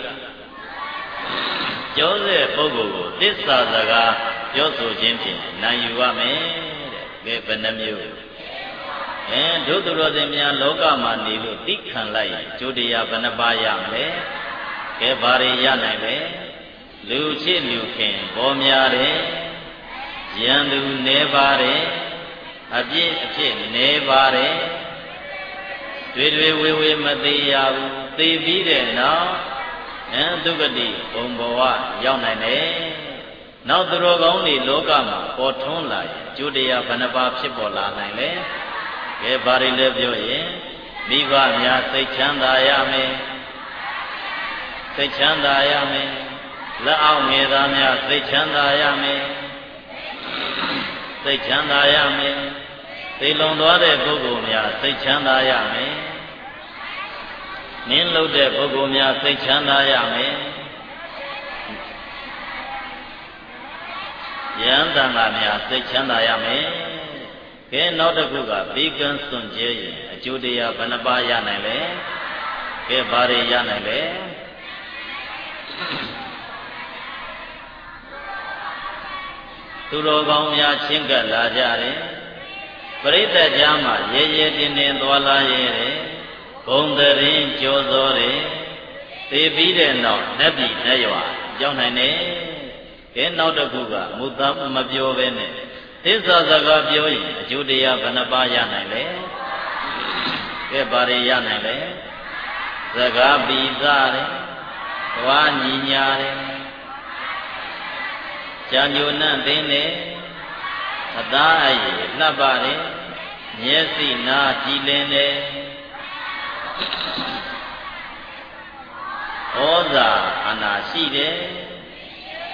ကျောတဲ့ပုဂ္ဂိုလ်ကိုသစ္စာစကားပြောဆိုခြင်းဖြင့်နိုင်ယူရမယ်တဲ့ကဲဘယ်နှမျိုးအဲဒုသူတော်စင်များလောကမှာနေလို့သိခံလိုက်ရင်ကျိုးတရားဘယ်နှပါးရမလဲကဲဘာတွေရနိုင်လဲလူချစ်လူခင်ပေါ်များတယ်ရန်သူနေပါတယ်အပြည့်အဖြစ်နေပါတယ်တွေ့တွေ့ဝေဝေမသေးရဘူးသိပြီးတဲ့နောက်အဲဒုက္ခတိဘုံဘဝရောက်နိုင်တယ်နောက်သူတော်ကောင်းတွေလောကမှာပေါ်ထွန်းလာရင်ကျိုးတရားဘယ်နှပါးဖြစ်ပေါ်လာနိုင်လဲကဲဘာတွေလဲပြောရင်မိဘများစိတ်ချမ်းသာရမယ်စိတ်ချမ်းသာရမယ်လက်အောက်ငယ်သားများစိတ်ချမ်းသာရမယ်စိတ်ချမ်းသာရမယ်သိလုံသွားတဲ့ပုဂ္ဂိုလ်များစိတ်ချမ်းသာရမယ်နင်းလို့တဲ့ပုဂ္ဂိုလ်များစိတ်ချမ်းသာရမယ်ယံတန်ဃာများစိတ်ချမ်းသာရမယ်ကဲနောက်တစ်ခုကဘေးကန်းစွန့်ကြဲရင်အကျိုးတရားဘယ်နှပါးရနိုင်လဲကဲဘာတွေရနိုင်လဲသူတော်ကောင်းများချင်းကပ်လာကြတယ်ပရိသတ်ကြားမှာရေရေတင်းတင်းသွားလာရဲတယ်ဂုံတရင်ကြောသောတယ်သိပြီးတဲ့နောက်လက်ပြီးလက်ရွာရောက်နိုင်တယ်ကဲနောက်တစ်ခုကမူသားမပြောဘဲနဲ့သစ္စာစကားပြောရင်အကျိုးတရားဘယ်နှပါးရနိုင်လဲကဲဘာတွေရနိုင်လဲစကားပြီးသားတယ်ဝါညီညာတယ်ကြာညိုနှံ့သိနေအသားအရည်လှပ်ပါတယ်မျက်စိနားကြည်လင်တယ်ဩဇာအာဏာရှိတယ်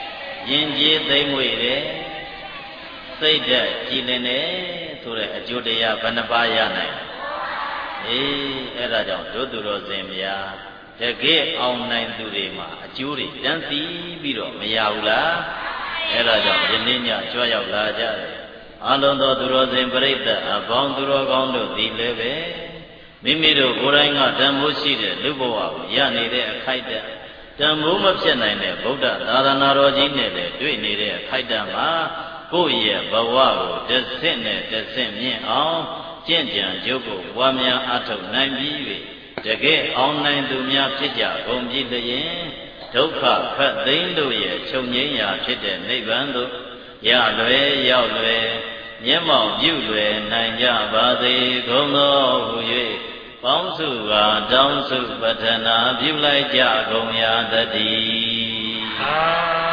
ရင်ကျေးသိမ့်မွေတယ်စိတ်ဓာတ်ကြည်လင်တယ်ဆိုတဲ့အကျိုးတရားဘယ်နှပါးရနိုင်အေးအဲ့ဒါကြောင့်တို့သူတော်စင်များတကယ်အောင်နိုင်သူတွေမှာအကျိုးတွေတန်းစီပြီးတော့မရဘူးလားအဲ့ဒါကြောင့်ယနေ့ညကြွရောက်လာကြတယ်အလုံးသောသူတော်စင်ပြိဿအပေါင်းသူတော်ကောင်းတို့ဒီလည်းပဲမိမိတို့ကိုယ်တိုင်ကဓမ္မိုးရှိတဲ့လူဘဝကိုရနေတဲ့အခိုက်အတန့်ဓမ္မိုးမဖြစ်နိုင်တဲ့ဗုဒ္ဓသာသနာတော်ကြီးနဲ့လည်းတွေ့နေတဲ့အခိုက်အတန့်မှာကိုယ့်ရဲ့ဘဝကိုတစ်ဆင့်နဲ့တစ်ဆင့်မြင့်အောင်ကျင့်ကြံကြုတ်ကိုပွားများအထောက်နိုင်ပြီး၍တကယ်အောင်နိုင်သူများဖြစ်ကြကုန်ပြီလျင်ဒုက္ခဖတ်သိမ်းတို့ရဲ့ချုပ်ငြိမ်းရာဖြစ်တဲ့နိဗ္ဗာန်သို့ရလွယ်ရောက်လွယ်မျက်မှောက်ပြုလွယ်နိုင်ကြပါစေကုန်သောဟူ၍ပေါင်းစုကတောင်းစုပတ္ထနာပြုလိုက်ကြကုန်ရာတည်း